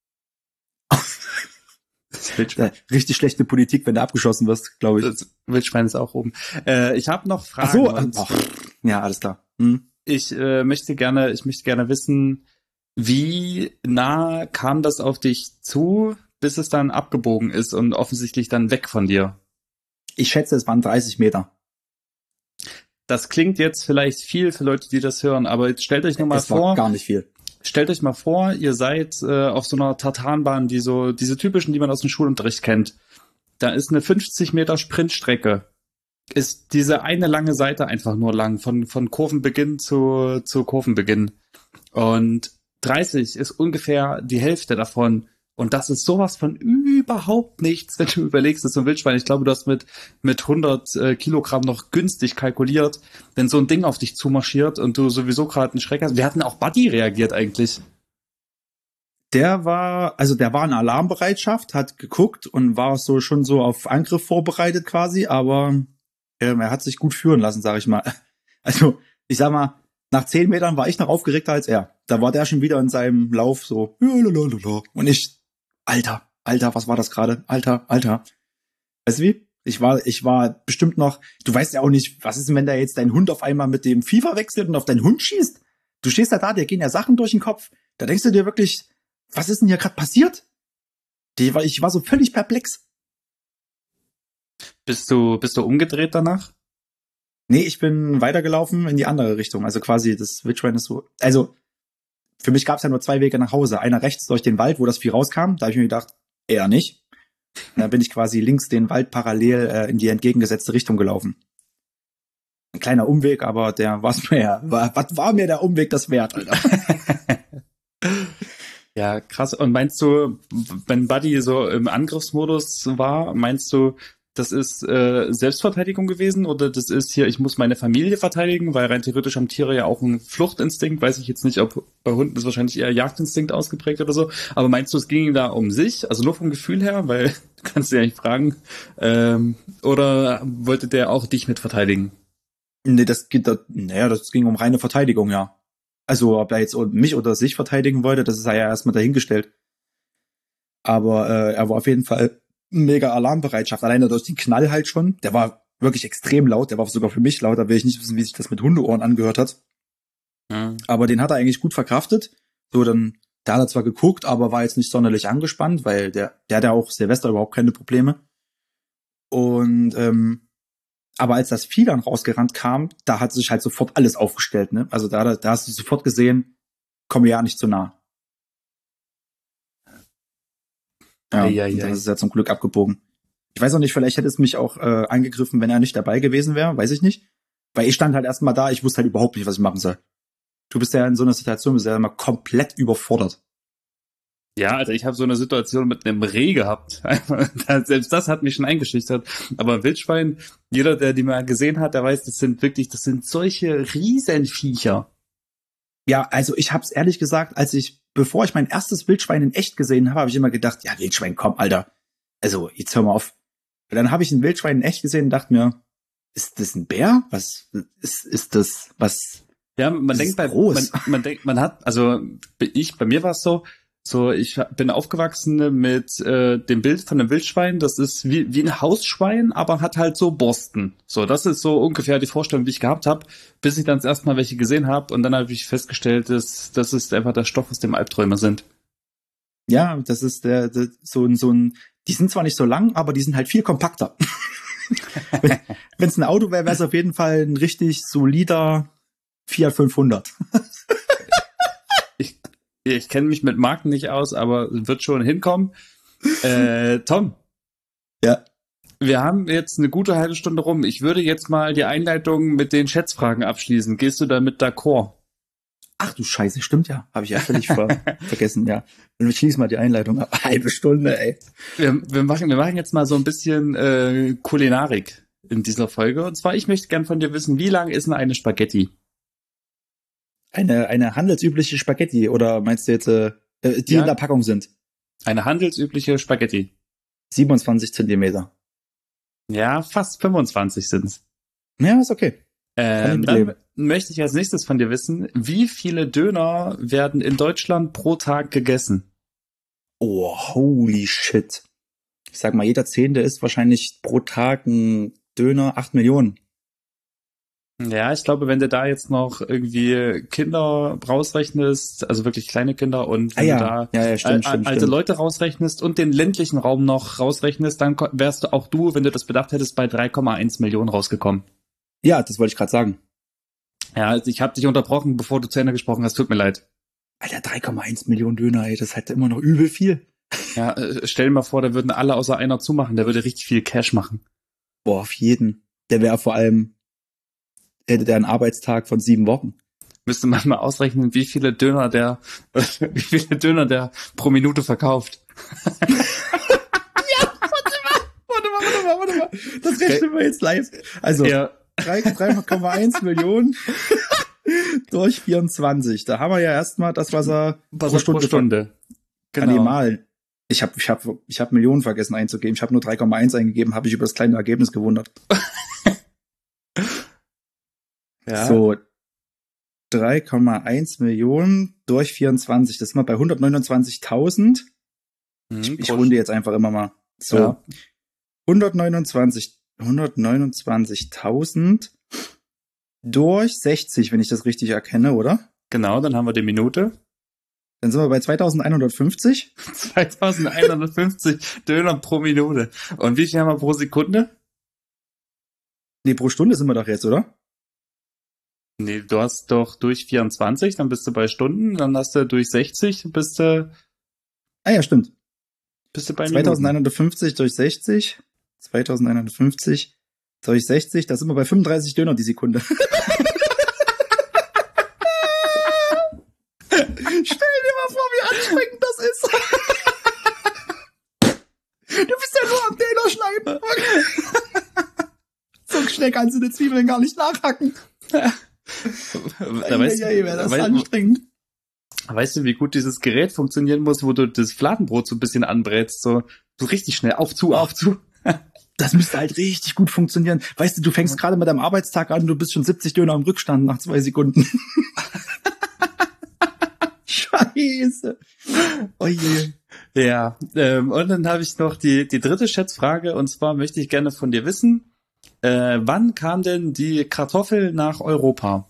Speaker 2: Das Wildschwein. Ja, richtig schlechte Politik, wenn du abgeschossen wirst, glaube ich.
Speaker 1: Das Wildschwein ist auch oben. Äh, ich habe noch Fragen.
Speaker 2: Ach so, oh, ja, alles klar. Hm.
Speaker 1: Ich äh, möchte gerne, ich möchte gerne wissen, wie nah kam das auf dich zu, bis es dann abgebogen ist und offensichtlich dann weg von dir?
Speaker 2: Ich schätze, es waren dreißig Meter.
Speaker 1: Das klingt jetzt vielleicht viel für Leute, die das hören, aber jetzt stellt euch nur mal
Speaker 2: es
Speaker 1: vor.
Speaker 2: War gar nicht viel.
Speaker 1: Stellt euch mal vor, ihr seid äh, auf so einer Tartanbahn, die so, diese typischen, die man aus dem Schulunterricht kennt. Da ist eine fünfzig Meter Sprintstrecke. Ist diese eine lange Seite einfach nur lang, von, von Kurvenbeginn zu, zu Kurvenbeginn. Und dreißig ist ungefähr die Hälfte davon. Und das ist sowas von überhaupt nichts, wenn du überlegst, das ist so ein Wildschwein. Ich glaube, du hast mit, mit hundert äh, Kilogramm noch günstig kalkuliert, wenn so ein Ding auf dich zumarschiert und du sowieso gerade einen Schreck hast. Wir hatten auch Buddy reagiert eigentlich.
Speaker 2: Der war, also der war in Alarmbereitschaft, hat geguckt und war so schon so auf Angriff vorbereitet quasi, aber ähm, er hat sich gut führen lassen, sag ich mal. Also, ich sag mal, nach zehn Metern war ich noch aufgeregter als er. Da war der schon wieder in seinem Lauf so, und ich, Alter, Alter, was war das gerade? Alter, Alter. Weißt du wie? Ich war, ich war bestimmt noch, du weißt ja auch nicht, was ist denn, wenn da jetzt dein Hund auf einmal mit dem FIFA wechselt und auf deinen Hund schießt? Du stehst da da, dir gehen ja Sachen durch den Kopf. Da denkst du dir wirklich, was ist denn hier gerade passiert? Die, ich war so völlig perplex.
Speaker 1: Bist du, bist du umgedreht danach?
Speaker 2: Nee, ich bin weitergelaufen in die andere Richtung. Also quasi, das Wildschwein ist so, also, für mich gab es ja nur zwei Wege nach Hause. Einer rechts durch den Wald, wo das Vieh rauskam. Da habe ich mir gedacht, eher nicht. Und dann bin ich quasi links den Wald parallel äh, in die entgegengesetzte Richtung gelaufen. Ein kleiner Umweg, aber der war's mir, war, was war mir der Umweg das wert, Alter?
Speaker 1: Ja, krass. Und meinst du, wenn Buddy so im Angriffsmodus war, meinst du, das ist äh, Selbstverteidigung gewesen oder das ist hier, ich muss meine Familie verteidigen, weil rein theoretisch haben Tiere ja auch einen Fluchtinstinkt, weiß ich jetzt nicht, ob bei Hunden ist wahrscheinlich eher Jagdinstinkt ausgeprägt oder so, aber meinst du, es ging ihm da um sich, also nur vom Gefühl her, weil du kannst ja nicht fragen, ähm, oder wollte der auch dich mit verteidigen?
Speaker 2: Nee, das geht, da, naja, das ging um reine Verteidigung, ja. Also, ob er jetzt mich oder sich verteidigen wollte, das ist ja erstmal dahingestellt. Aber äh, er war auf jeden Fall mega Alarmbereitschaft, alleine durch den Knall halt schon. Der war wirklich extrem laut, der war sogar für mich laut, da will ich nicht wissen, wie sich das mit Hundeohren angehört hat. Mhm. Aber den hat er eigentlich gut verkraftet. So, dann, da hat er zwar geguckt, aber war jetzt nicht sonderlich angespannt, weil der, der hat ja auch Silvester überhaupt keine Probleme. Und, ähm, aber als das Vieh dann rausgerannt kam, da hat sich halt sofort alles aufgestellt, ne? Also da, da hast du sofort gesehen, komm mir ja nicht zu nah. Ja, ei, ei, ei. Das ist ja zum Glück abgebogen. Ich weiß auch nicht, vielleicht hätte es mich auch äh, angegriffen, wenn er nicht dabei gewesen wäre, weiß ich nicht. Weil ich stand halt erstmal da, ich wusste halt überhaupt nicht, was ich machen soll. Du bist ja in so einer Situation, bist ja immer komplett überfordert.
Speaker 1: Ja, Alter, ich habe so eine Situation mit einem Reh gehabt. Selbst das hat mich schon eingeschüchtert. Aber Wildschwein, jeder, der die mal gesehen hat, der weiß, das sind wirklich, das sind solche Riesenviecher.
Speaker 2: Ja, also ich hab's ehrlich gesagt, als ich, bevor ich mein erstes Wildschwein in echt gesehen habe, habe ich immer gedacht, ja, Wildschwein, komm, Alter. Also, jetzt hör mal auf. Und dann habe ich ein Wildschwein in echt gesehen und dachte mir, ist das ein Bär? Was ist, ist das, was?
Speaker 1: Ja, man denkt bei, man, man denkt, man hat, also ich, bei mir war es so, so, ich bin aufgewachsen mit äh, dem Bild von einem Wildschwein, das ist wie, wie ein Hausschwein, aber hat halt so Borsten. So, das ist so ungefähr die Vorstellung, die ich gehabt habe, bis ich dann das erste Mal welche gesehen habe und dann habe ich festgestellt, dass das ist einfach der Stoff, aus dem Albträume sind.
Speaker 2: Ja, das ist der, der so ein, so ein, die sind zwar nicht so lang, aber die sind halt viel kompakter. Wenn es ein Auto wäre, wäre es auf jeden Fall ein richtig solider Fiat fünfhundert.
Speaker 1: ich Ich kenne mich mit Marken nicht aus, aber wird schon hinkommen. Äh, Tom.
Speaker 2: Ja.
Speaker 1: Wir haben jetzt eine gute halbe Stunde rum. Ich würde jetzt mal die Einleitung mit den Schätzfragen abschließen. Gehst du damit d'accord?
Speaker 2: Ach du Scheiße, stimmt ja. Habe ich ja völlig ver vergessen, ja. Und schließ mal die Einleitung ab. Halbe Stunde, ey.
Speaker 1: Wir, wir, machen, wir machen jetzt mal so ein bisschen äh, Kulinarik in dieser Folge. Und zwar, ich möchte gern von dir wissen, wie lang ist denn eine Spaghetti?
Speaker 2: Eine, eine handelsübliche Spaghetti, oder meinst du jetzt, äh, die
Speaker 1: Ja.
Speaker 2: in der Packung sind?
Speaker 1: Eine handelsübliche Spaghetti.
Speaker 2: siebenundzwanzig Zentimeter.
Speaker 1: Ja, fast fünfundzwanzig sind's.
Speaker 2: Ja, ist okay.
Speaker 1: Ähm,
Speaker 2: ich
Speaker 1: dann
Speaker 2: mitleben.
Speaker 1: möchte ich als nächstes von dir wissen, wie viele Döner werden in Deutschland pro Tag gegessen?
Speaker 2: Oh, holy shit. Ich sag mal, jeder Zehnte isst wahrscheinlich pro Tag ein Döner, acht Millionen.
Speaker 1: Ja, ich glaube, wenn du da jetzt noch irgendwie Kinder rausrechnest, also wirklich kleine Kinder und
Speaker 2: Ah
Speaker 1: wenn
Speaker 2: ja,
Speaker 1: du da
Speaker 2: ja, ja, stimmt,
Speaker 1: al-
Speaker 2: stimmt,
Speaker 1: alte
Speaker 2: stimmt.
Speaker 1: Leute rausrechnest und den ländlichen Raum noch rausrechnest, dann ko- wärst du auch du, wenn du das bedacht hättest, bei drei Komma eins Millionen rausgekommen.
Speaker 2: Ja, das wollte ich gerade sagen.
Speaker 1: Ja, also ich habe dich unterbrochen, bevor du zu Ende gesprochen hast, tut mir leid.
Speaker 2: Alter, drei Komma eins Millionen Döner, ey, das ist halt immer noch übel viel.
Speaker 1: Ja, äh, stell dir mal vor, da würden alle außer einer zumachen, der würde richtig viel Cash machen.
Speaker 2: Boah, auf jeden. Der wäre vor allem, hätte der einen Arbeitstag von sieben Wochen.
Speaker 1: Müsste man mal ausrechnen, wie viele Döner der, wie viele Döner der pro Minute verkauft.
Speaker 2: Warte mal, warte mal, warte mal. Das rechnen wir jetzt live. Also,
Speaker 1: Ja,
Speaker 2: drei Komma eins Millionen durch vierundzwanzig. Da haben wir ja erstmal das, was er
Speaker 1: was
Speaker 2: pro
Speaker 1: er pro
Speaker 2: Stunde,
Speaker 1: Stunde.
Speaker 2: kann ich malen. Ich habe ich hab, ich hab Millionen vergessen einzugeben. Ich habe nur drei Komma eins eingegeben, habe ich über das kleine Ergebnis gewundert.
Speaker 1: Ja.
Speaker 2: So, drei Komma eins Millionen durch vierundzwanzig. Das sind wir bei hundertneunundzwanzigtausend.
Speaker 1: Mhm,
Speaker 2: Ich, ich
Speaker 1: pro-
Speaker 2: runde jetzt einfach immer mal. So,
Speaker 1: Ja.
Speaker 2: hundertneunundzwanzig, hundertneunundzwanzigtausend durch sechzig, wenn ich das richtig erkenne, oder?
Speaker 1: Genau, dann haben wir die Minute.
Speaker 2: Dann sind wir bei zweitausendeinhundertfünfzig.
Speaker 1: zweitausendeinhundertfünfzig Döner pro Minute. Und wie viel haben wir pro Sekunde?
Speaker 2: Nee, pro Stunde sind wir doch jetzt, oder?
Speaker 1: Nee, du hast doch durch vierundzwanzig, dann bist du bei Stunden, dann hast du durch sechzig, bist du,
Speaker 2: Ah ja, stimmt.
Speaker 1: bist du bei Minuten.
Speaker 2: zweitausendeinhundertfünfzig durch sechzig. zweitausendeinhundertfünfzig durch sechzig. Da sind wir bei fünfunddreißig Döner die Sekunde. Stell dir mal vor, wie anstrengend das ist. Du bist ja nur am Döner schneiden. So schnell kannst du die Zwiebeln gar nicht nachhacken.
Speaker 1: Da weißt,
Speaker 2: Eieiei, wäre das
Speaker 1: weißt,
Speaker 2: anstrengend.
Speaker 1: weißt du, wie gut dieses Gerät funktionieren muss, wo du das Fladenbrot so ein bisschen anbrätst, so, so richtig schnell, auf zu, auf zu.
Speaker 2: Das müsste halt richtig gut funktionieren. Weißt du, du fängst gerade mit deinem Arbeitstag an, du bist schon siebzig Döner im Rückstand nach zwei Sekunden. Scheiße. Oh je.
Speaker 1: Ja, ähm, und dann habe ich noch die, die dritte Schätzfrage, und zwar möchte ich gerne von dir wissen, äh, wann kam denn die Kartoffel nach Europa?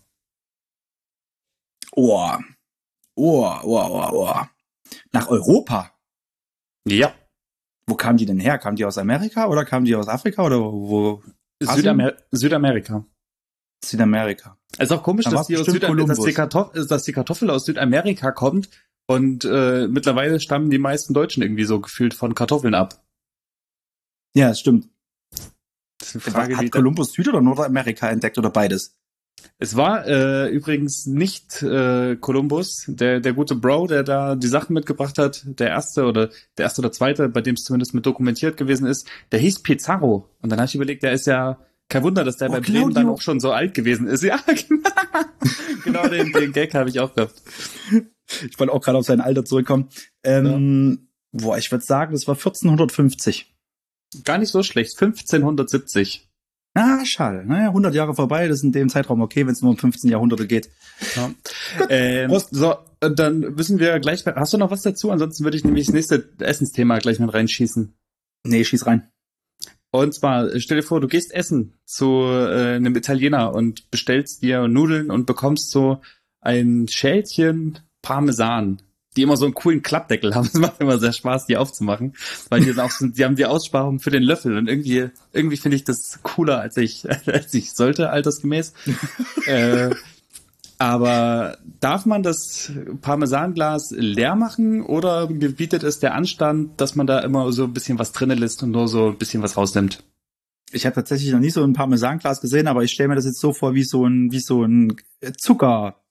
Speaker 2: Oh. Oh, oh, oh, oh. Nach Europa?
Speaker 1: Ja.
Speaker 2: Wo kamen die denn her? Kamen die aus Amerika oder kamen die aus Afrika oder wo? Asien?
Speaker 1: Südamer Südamerika.
Speaker 2: Südamerika.
Speaker 1: Es ist auch komisch,
Speaker 2: Dann
Speaker 1: dass
Speaker 2: war's
Speaker 1: die, aus
Speaker 2: bestimmt
Speaker 1: Südamerika, dass,
Speaker 2: Kolumbus.
Speaker 1: die Kartoffel, dass die Kartoffel aus Südamerika kommt und äh, mittlerweile stammen die meisten Deutschen irgendwie so gefühlt von Kartoffeln ab.
Speaker 2: Ja, das stimmt.
Speaker 1: Das ist eine Frage, wie
Speaker 2: Hat Kolumbus Süd- oder Nordamerika entdeckt oder beides?
Speaker 1: Es war äh, übrigens nicht äh, Kolumbus, der der gute Bro, der da die Sachen mitgebracht hat, der erste oder der erste oder zweite, bei dem es zumindest mit dokumentiert gewesen ist, der hieß Pizarro. Und dann habe ich überlegt, der ist ja kein Wunder, dass der
Speaker 2: Oh,
Speaker 1: bei
Speaker 2: Claudio.
Speaker 1: Bremen dann auch schon so alt gewesen ist. Ja, genau, genau den, den Gag habe ich auch gehabt.
Speaker 2: Ich wollte auch gerade auf sein Alter zurückkommen. Ähm, ja. Boah, ich würde sagen, das war vierzehnhundertfünfzig.
Speaker 1: Gar nicht so schlecht, fünfzehnhundertsiebzig.
Speaker 2: Ah, schade. Naja, hundert Jahre vorbei, das ist in dem Zeitraum okay, wenn es nur um fünfzehn Jahrhunderte geht.
Speaker 1: Ja. Ähm, so, dann wissen wir gleich, hast du noch was dazu? Ansonsten würde ich nämlich das nächste Essensthema gleich mit reinschießen.
Speaker 2: Nee, schieß rein.
Speaker 1: Und zwar, stell dir vor, du gehst essen zu äh, einem Italiener und bestellst dir Nudeln und bekommst so ein Schälchen Parmesan, die immer so einen coolen Klappdeckel haben. Es macht immer sehr Spaß, die aufzumachen, weil die sind auch so, die haben die Aussparung für den Löffel und irgendwie, irgendwie finde ich das cooler, als ich, als ich sollte, altersgemäß. äh, aber darf man das Parmesanglas leer machen oder gebietet es der Anstand, dass man da immer so ein bisschen was drinnen lässt und nur so ein bisschen was rausnimmt?
Speaker 2: Ich habe tatsächlich noch nie so ein Parmesanglas gesehen, aber ich stelle mir das jetzt so vor wie so ein wie so ein Zucker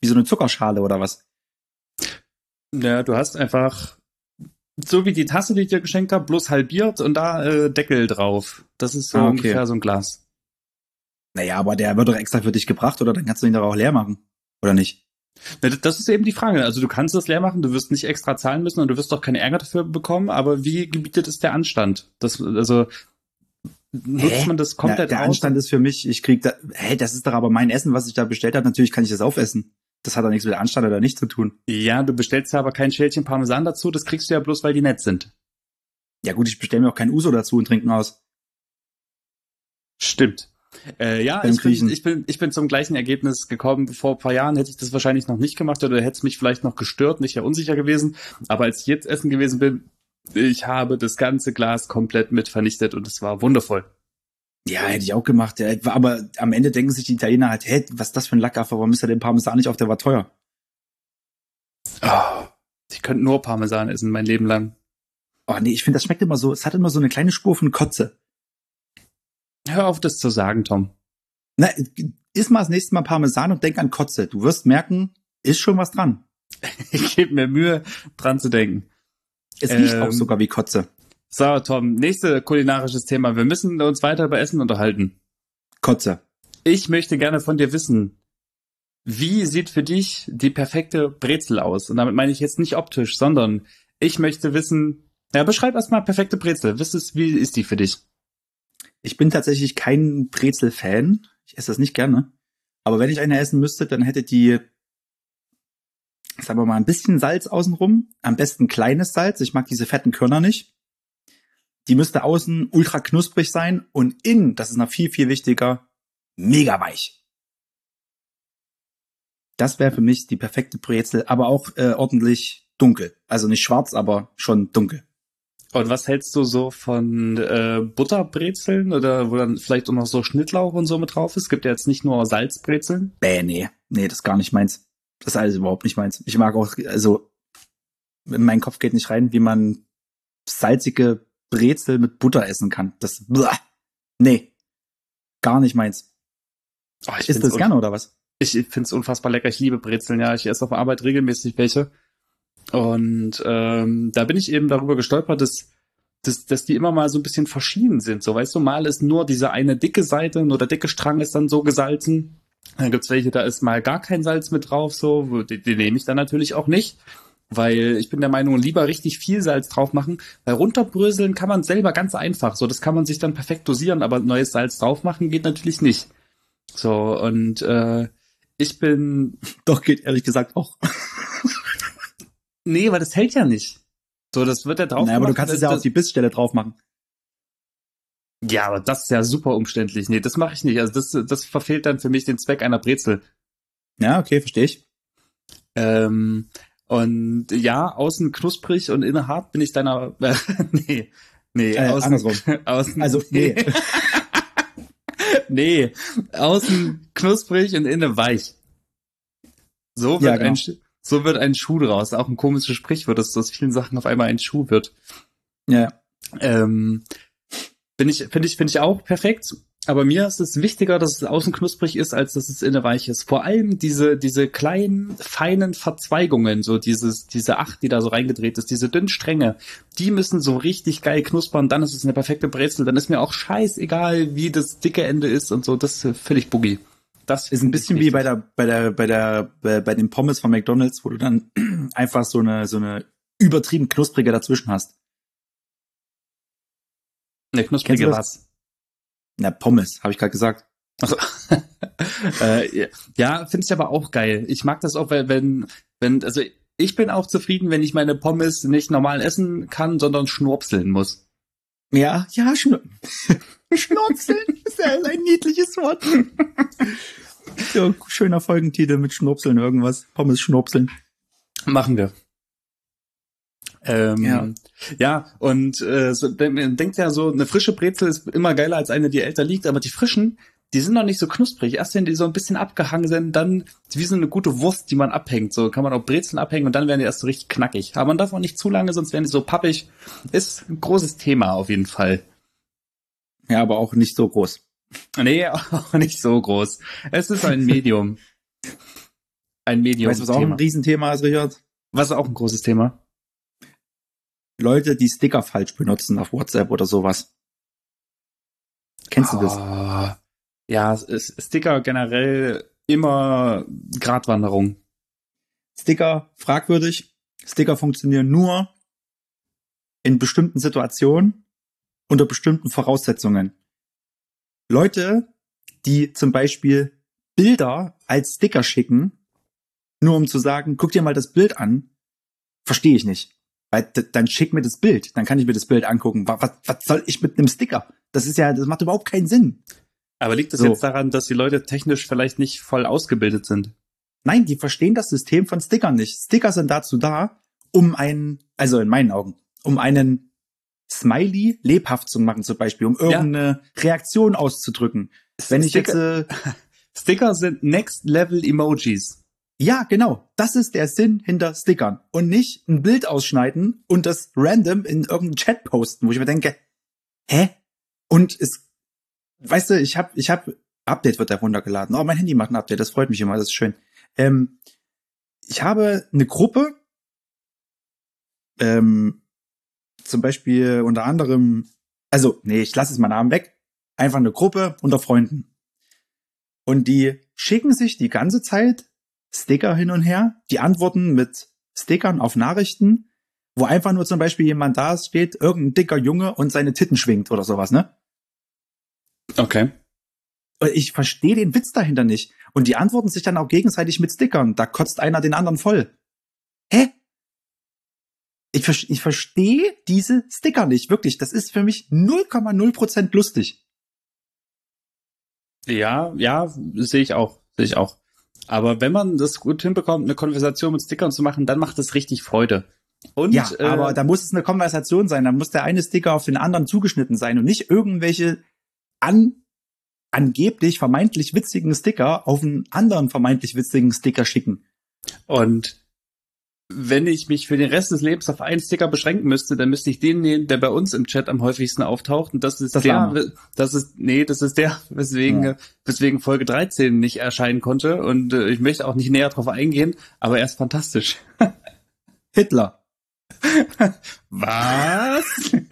Speaker 2: Wie so eine Zuckerschale oder was?
Speaker 1: Ja, du hast einfach so wie die Tasse, die ich dir geschenkt habe, bloß halbiert und da äh, Deckel drauf. Das ist so
Speaker 2: Ah, okay.
Speaker 1: ungefähr so ein Glas.
Speaker 2: Naja, aber der wird doch extra für dich gebracht, oder? Dann kannst du ihn doch auch leer machen. Oder nicht?
Speaker 1: Ja, das ist eben die Frage. Also du kannst das leer machen, du wirst nicht extra zahlen müssen und du wirst doch keinen Ärger dafür bekommen, aber wie gebietet es der Anstand? Das, also nutzt
Speaker 2: Hä?
Speaker 1: man das
Speaker 2: Na,
Speaker 1: komplett
Speaker 2: der
Speaker 1: aus?
Speaker 2: Anstand ist für mich, ich krieg da, hä, das ist doch aber mein Essen, was ich da bestellt habe. Natürlich kann ich das aufessen. Das hat doch nichts mit Anstand oder nicht zu tun.
Speaker 1: Ja, du bestellst ja aber kein Schälchen Parmesan dazu, das kriegst du ja bloß, weil die nett sind.
Speaker 2: Ja gut, ich bestelle mir auch kein Uso dazu und trinken aus.
Speaker 1: Stimmt. Äh, ja,
Speaker 2: Beim
Speaker 1: ich bin,
Speaker 2: Griechen.
Speaker 1: ich bin, ich bin zum gleichen Ergebnis gekommen. Vor ein paar Jahren hätte ich das wahrscheinlich noch nicht gemacht oder hätte es mich vielleicht noch gestört, nicht ja unsicher gewesen. Aber als ich jetzt essen gewesen bin, ich habe das ganze Glas komplett mit vernichtet und es war wundervoll.
Speaker 2: Ja, hätte ich auch gemacht. Ja, aber am Ende denken sich die Italiener halt, hä, was ist das für ein Lackaffer? Warum ist er den Parmesan nicht auf? Der war teuer.
Speaker 1: Oh, ich könnte nur Parmesan essen mein Leben lang.
Speaker 2: Oh nee, ich finde, das schmeckt immer so, es hat immer so eine kleine Spur von Kotze.
Speaker 1: Hör auf, das zu sagen, Tom.
Speaker 2: Na, iss mal das nächste Mal Parmesan und denk an Kotze. Du wirst merken, ist schon was dran.
Speaker 1: Ich gebe mir Mühe, dran zu denken.
Speaker 2: Es riecht
Speaker 1: Ähm,
Speaker 2: auch sogar wie Kotze.
Speaker 1: So, Tom, nächste kulinarisches Thema. Wir müssen uns weiter über Essen unterhalten.
Speaker 2: Kotze.
Speaker 1: Ich möchte gerne von dir wissen, wie sieht für dich die perfekte Brezel aus? Und damit meine ich jetzt nicht optisch, sondern ich möchte wissen, ja, beschreib erstmal perfekte Brezel. Was ist, wie ist die für dich?
Speaker 2: Ich bin tatsächlich kein Brezel-Fan. Ich esse das nicht gerne. Aber wenn ich eine essen müsste, dann hätte die, sagen wir mal, ein bisschen Salz außenrum. Am besten kleines Salz. Ich mag diese fetten Körner nicht. Die müsste außen ultra knusprig sein und innen, das ist noch viel, viel wichtiger, mega weich. Das wäre für mich die perfekte Brezel, aber auch äh, ordentlich dunkel. Also nicht schwarz, aber schon dunkel.
Speaker 1: Und was hältst du so von äh, Butterbrezeln oder wo dann vielleicht auch noch so Schnittlauch und so mit drauf ist? Es gibt ja jetzt nicht nur Salzbrezeln.
Speaker 2: Bäh, nee. Nee, das ist gar nicht meins. Das ist alles überhaupt nicht meins. Ich mag auch, also in meinen Kopf geht nicht rein, wie man salzige Brezel mit Butter essen kann. Das, blah. Nee, gar nicht meins.
Speaker 1: Oh, ich
Speaker 2: Isst du das gerne oder was?
Speaker 1: Ich finde es unfassbar lecker. Ich liebe Brezeln, ja. Ich esse auf der Arbeit regelmäßig welche. Und ähm, da bin ich eben darüber gestolpert, dass, dass, dass die immer mal so ein bisschen verschieden sind. So, weißt du, mal ist nur diese eine dicke Seite, nur der dicke Strang ist dann so gesalzen. Dann gibt's welche, da ist mal gar kein Salz mit drauf, so. Die, die nehme ich dann natürlich auch nicht. Weil ich bin der Meinung, lieber richtig viel Salz drauf machen, weil runterbröseln kann man selber ganz einfach. So, das kann man sich dann perfekt dosieren, aber neues Salz drauf machen geht natürlich nicht. So, und äh, ich bin...
Speaker 2: Doch, geht ehrlich gesagt auch.
Speaker 1: Nee, weil das hält ja nicht. So, das wird ja drauf
Speaker 2: Naja, aber du
Speaker 1: gemacht,
Speaker 2: kannst es
Speaker 1: das-
Speaker 2: ja auf die Bissstelle drauf machen.
Speaker 1: Ja, aber das ist ja super umständlich. Nee, das mache ich nicht. Also das, das verfehlt dann für mich den Zweck einer Brezel.
Speaker 2: Ja, okay, verstehe ich.
Speaker 1: Ähm, und ja, außen knusprig und innen hart bin ich deiner... Äh, nee, nee,
Speaker 2: Äh,
Speaker 1: außen...
Speaker 2: andersrum.
Speaker 1: außen
Speaker 2: Also, nee.
Speaker 1: Nee, außen knusprig und innen weich. So wird,
Speaker 2: Ja, genau.
Speaker 1: ein, Sch- so wird ein Schuh draus. Auch ein komisches Sprichwort, dass aus vielen Sachen auf einmal ein Schuh wird.
Speaker 2: Ja,
Speaker 1: Ähm, finde ich, finde ich, finde ich auch perfekt. Aber mir ist es wichtiger, dass es außen knusprig ist, als dass es innen weich ist. Vor allem diese, diese kleinen, feinen Verzweigungen, so dieses, diese Acht, die da so reingedreht ist, diese dünnen Stränge, die müssen so richtig geil knuspern, dann ist es eine perfekte Brezel. Dann ist mir auch scheißegal, wie das dicke Ende ist und so. Das ist völlig boogie. Das
Speaker 2: ist ein bisschen wie bei der, bei der, bei der, bei, bei den Pommes von McDonald's, wo du dann einfach so eine, so eine übertrieben knusprige dazwischen hast.
Speaker 1: Eine knusprige
Speaker 2: Kennst du
Speaker 1: was?
Speaker 2: Na, Pommes, habe ich gerade gesagt.
Speaker 1: Also, äh, ja, finde ich aber auch geil. Ich mag das auch, weil wenn, wenn, also ich bin auch zufrieden, wenn ich meine Pommes nicht normal essen kann, sondern schnurpseln muss.
Speaker 2: Ja, ja, Schnur Schnurzeln ist ja ein niedliches Wort. Ja, schöner Folgentitel mit Schnurpseln irgendwas. Pommes Schnurpseln.
Speaker 1: Machen wir. Ähm, ja.
Speaker 2: Ja.
Speaker 1: ja, und äh, so, man denkt ja so, eine frische Brezel ist immer geiler als eine, die älter liegt, aber die frischen, die sind noch nicht so knusprig. Erst wenn die so ein bisschen abgehangen sind, dann wie so eine gute Wurst, die man abhängt. So kann man auch Brezeln abhängen und dann werden die erst so richtig knackig. Aber man darf auch nicht zu lange, sonst werden die so pappig. Ist ein großes Thema auf jeden Fall.
Speaker 2: Ja, aber auch nicht so groß.
Speaker 1: Nee, auch nicht so groß. Es ist ein Medium. ein Medium.
Speaker 2: Weißt du, was auch ein Riesenthema ist, Richard?
Speaker 1: Was ist auch ein großes Thema?
Speaker 2: Leute, die Sticker falsch benutzen auf WhatsApp oder sowas. Kennst du das?
Speaker 1: Oh, ja, es ist Sticker generell immer Gratwanderung.
Speaker 2: Sticker fragwürdig. Sticker funktionieren nur in bestimmten Situationen unter bestimmten Voraussetzungen. Leute, die zum Beispiel Bilder als Sticker schicken, nur um zu sagen, guck dir mal das Bild an, verstehe ich nicht. Weil d- dann schick mir das Bild, dann kann ich mir das Bild angucken. Was, was, was soll ich mit einem Sticker? Das ist ja, das macht überhaupt keinen Sinn.
Speaker 1: Aber liegt das
Speaker 2: So.
Speaker 1: jetzt daran, dass die Leute technisch vielleicht nicht voll ausgebildet sind?
Speaker 2: Nein, die verstehen das System von Stickern nicht. Sticker sind dazu da, um einen, also in meinen Augen, um einen Smiley lebhaft zu machen zum Beispiel, um irgendeine ja. Reaktion auszudrücken. Wenn ich
Speaker 1: Sticker,
Speaker 2: jetzt... Äh,
Speaker 1: Sticker sind Next-Level-Emojis.
Speaker 2: Ja, genau. Das ist der Sinn hinter Stickern. Und nicht ein Bild ausschneiden und das random in irgendeinen Chat posten, wo ich mir denke, hä? Und es, weißt du, ich hab, ich hab, Update wird da runtergeladen. Oh, mein Handy macht ein Update, das freut mich immer, das ist schön. Ähm, ich habe eine Gruppe, ähm, zum Beispiel unter anderem, also, nee, ich lasse es mal Namen weg. Einfach eine Gruppe unter Freunden. Und die schicken sich die ganze Zeit Sticker hin und her, die antworten mit Stickern auf Nachrichten, wo einfach nur zum Beispiel jemand da steht, irgendein dicker Junge und seine Titten schwingt oder sowas, ne?
Speaker 1: Okay.
Speaker 2: Ich verstehe den Witz dahinter nicht. Und die antworten sich dann auch gegenseitig mit Stickern. Da kotzt einer den anderen voll. Hä? Ich, ich verstehe diese Sticker nicht, wirklich. Das ist für mich null Komma null Prozent lustig.
Speaker 1: Ja, ja, sehe ich auch, sehe ich auch. Aber wenn man das gut hinbekommt, eine Konversation mit Stickern zu machen, dann macht es richtig Freude. Und,
Speaker 2: ja,
Speaker 1: äh,
Speaker 2: aber da muss es eine Konversation sein. Da muss der eine Sticker auf den anderen zugeschnitten sein und nicht irgendwelche an, angeblich vermeintlich witzigen Sticker auf einen anderen vermeintlich witzigen Sticker schicken.
Speaker 1: Und wenn ich mich für den Rest des Lebens auf einen Sticker beschränken müsste, dann müsste ich den nehmen, der bei uns im Chat am häufigsten auftaucht. Und das ist
Speaker 2: das
Speaker 1: der,
Speaker 2: Lama.
Speaker 1: das ist, nee, das ist der, weswegen, ja. weswegen Folge dreizehn nicht erscheinen konnte. Und äh, ich möchte auch nicht näher drauf eingehen, aber er ist fantastisch.
Speaker 2: Hitler.
Speaker 1: Was?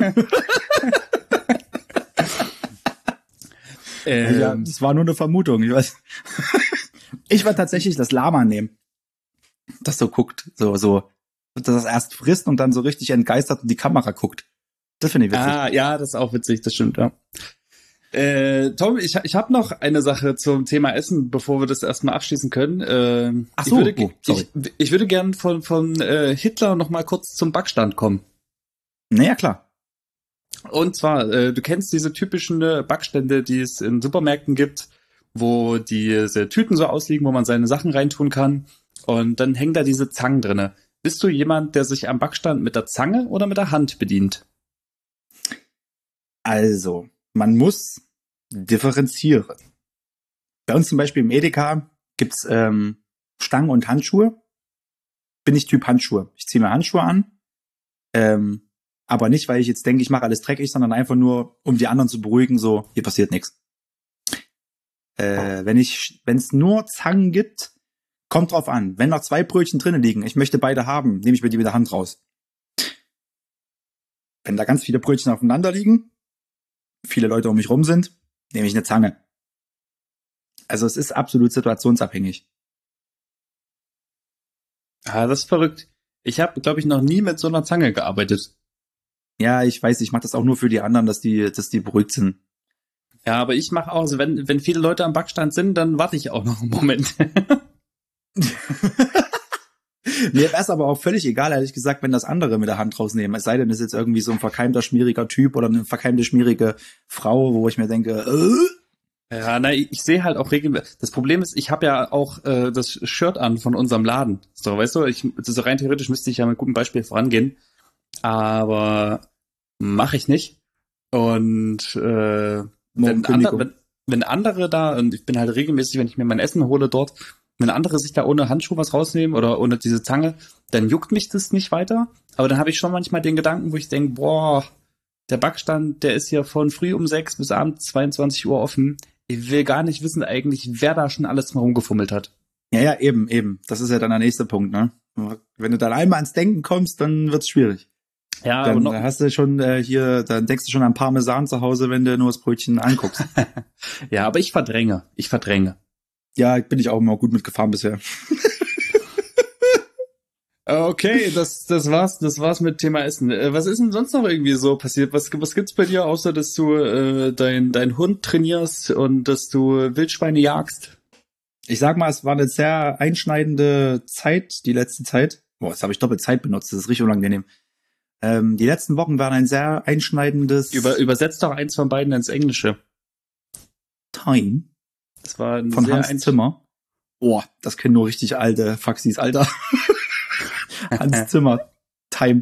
Speaker 2: ähm, ja, das war nur eine Vermutung. Ich weiß. Ich werde tatsächlich das Lama nehmen. Das so guckt, so, so, das erst frisst und dann so richtig entgeistert in die Kamera guckt. Das finde ich witzig.
Speaker 1: Ah, ja, das ist auch witzig, das stimmt, ja. Äh, Tom, ich, ich habe noch eine Sache zum Thema Essen, bevor wir das erstmal abschließen können. Äh,
Speaker 2: Ach so,
Speaker 1: ich würde,
Speaker 2: oh, sorry.
Speaker 1: Ich, ich würde gern von, von äh, Hitler noch mal kurz zum Backstand kommen.
Speaker 2: Naja, klar.
Speaker 1: Und zwar, äh, du kennst diese typischen äh, Backstände, die es in Supermärkten gibt, wo diese Tüten so ausliegen, wo man seine Sachen reintun kann. Und dann hängen da diese Zangen drinne. Bist du jemand, der sich am Backstand mit der Zange oder mit der Hand bedient?
Speaker 2: Also, man muss differenzieren. Bei uns zum Beispiel im Edeka gibt's ähm, Stangen und Handschuhe. Bin ich Typ Handschuhe. Ich ziehe mir Handschuhe an. Ähm, aber nicht, weil ich jetzt denke, ich mache alles dreckig, sondern einfach nur, um die anderen zu beruhigen, so, hier passiert nichts. Äh, wenn ich, wenn es nur Zangen gibt, kommt drauf an. Wenn noch zwei Brötchen drinnen liegen, ich möchte beide haben, nehme ich mir die mit der Hand raus. Wenn da ganz viele Brötchen aufeinander liegen, viele Leute um mich rum sind, nehme ich eine Zange. Also es ist absolut situationsabhängig.
Speaker 1: Ah, das ist verrückt. Ich habe, glaube ich, noch nie mit so einer Zange gearbeitet.
Speaker 2: Ja, ich weiß, ich mache das auch nur für die anderen, dass die, dass die beruhigt sind.
Speaker 1: Ja, aber ich mache auch, also wenn, wenn viele Leute am Backstand sind, dann warte ich auch noch einen Moment.
Speaker 2: Mir wäre es aber auch völlig egal, ehrlich gesagt, wenn das andere mit der Hand rausnehmen. Es sei denn, es ist jetzt irgendwie so ein verkeimter, schmieriger Typ oder eine verkeimte, schmierige Frau, wo ich mir denke, äh?
Speaker 1: Ja, na, ich, ich sehe halt auch regelmäßig. Das Problem ist, ich habe ja auch äh, das Shirt an von unserem Laden. So, weißt du, ich, so rein theoretisch müsste ich ja mit gutem Beispiel vorangehen. Aber mache ich nicht. Und äh, wenn, andre, wenn, wenn andere da, und ich bin halt regelmäßig, wenn ich mir mein Essen hole dort, wenn andere sich da ohne Handschuh was rausnehmen oder ohne diese Zange, dann juckt mich das nicht weiter. Aber dann habe ich schon manchmal den Gedanken, wo ich denke, boah, der Backstand, der ist hier von früh um sechs bis abends zweiundzwanzig Uhr offen. Ich will gar nicht wissen eigentlich, wer da schon alles mal rumgefummelt hat.
Speaker 2: Ja, ja, eben, eben. Das ist ja dann der nächste Punkt, ne? Wenn du dann einmal ans Denken kommst, dann wird's schwierig.
Speaker 1: Ja,
Speaker 2: Dann
Speaker 1: aber noch,
Speaker 2: hast du schon äh, hier, dann denkst du schon an Parmesan zu Hause, wenn du nur das Brötchen anguckst.
Speaker 1: ja, aber ich verdränge. Ich verdränge.
Speaker 2: Ja, bin ich auch immer gut mitgefahren bisher.
Speaker 1: Okay, das, das war's, das war's mit Thema Essen. Äh, Was ist denn sonst noch irgendwie so passiert? Was, was gibt's bei dir, außer dass du äh, dein, dein Hund trainierst und dass du Wildschweine jagst?
Speaker 2: Ich sag mal, es war eine sehr einschneidende Zeit, die letzte Zeit. Boah, jetzt habe ich doppelt Zeit benutzt, das ist richtig unangenehm. Ähm, die letzten Wochen waren ein sehr einschneidendes
Speaker 1: Über, übersetzt doch eins von beiden ins Englische.
Speaker 2: Time
Speaker 1: Das war ein
Speaker 2: von
Speaker 1: sehr
Speaker 2: Hans
Speaker 1: ein-
Speaker 2: Zimmer. Boah, das kennen nur richtig alte Faxis, Alter. Hans Zimmer, Time.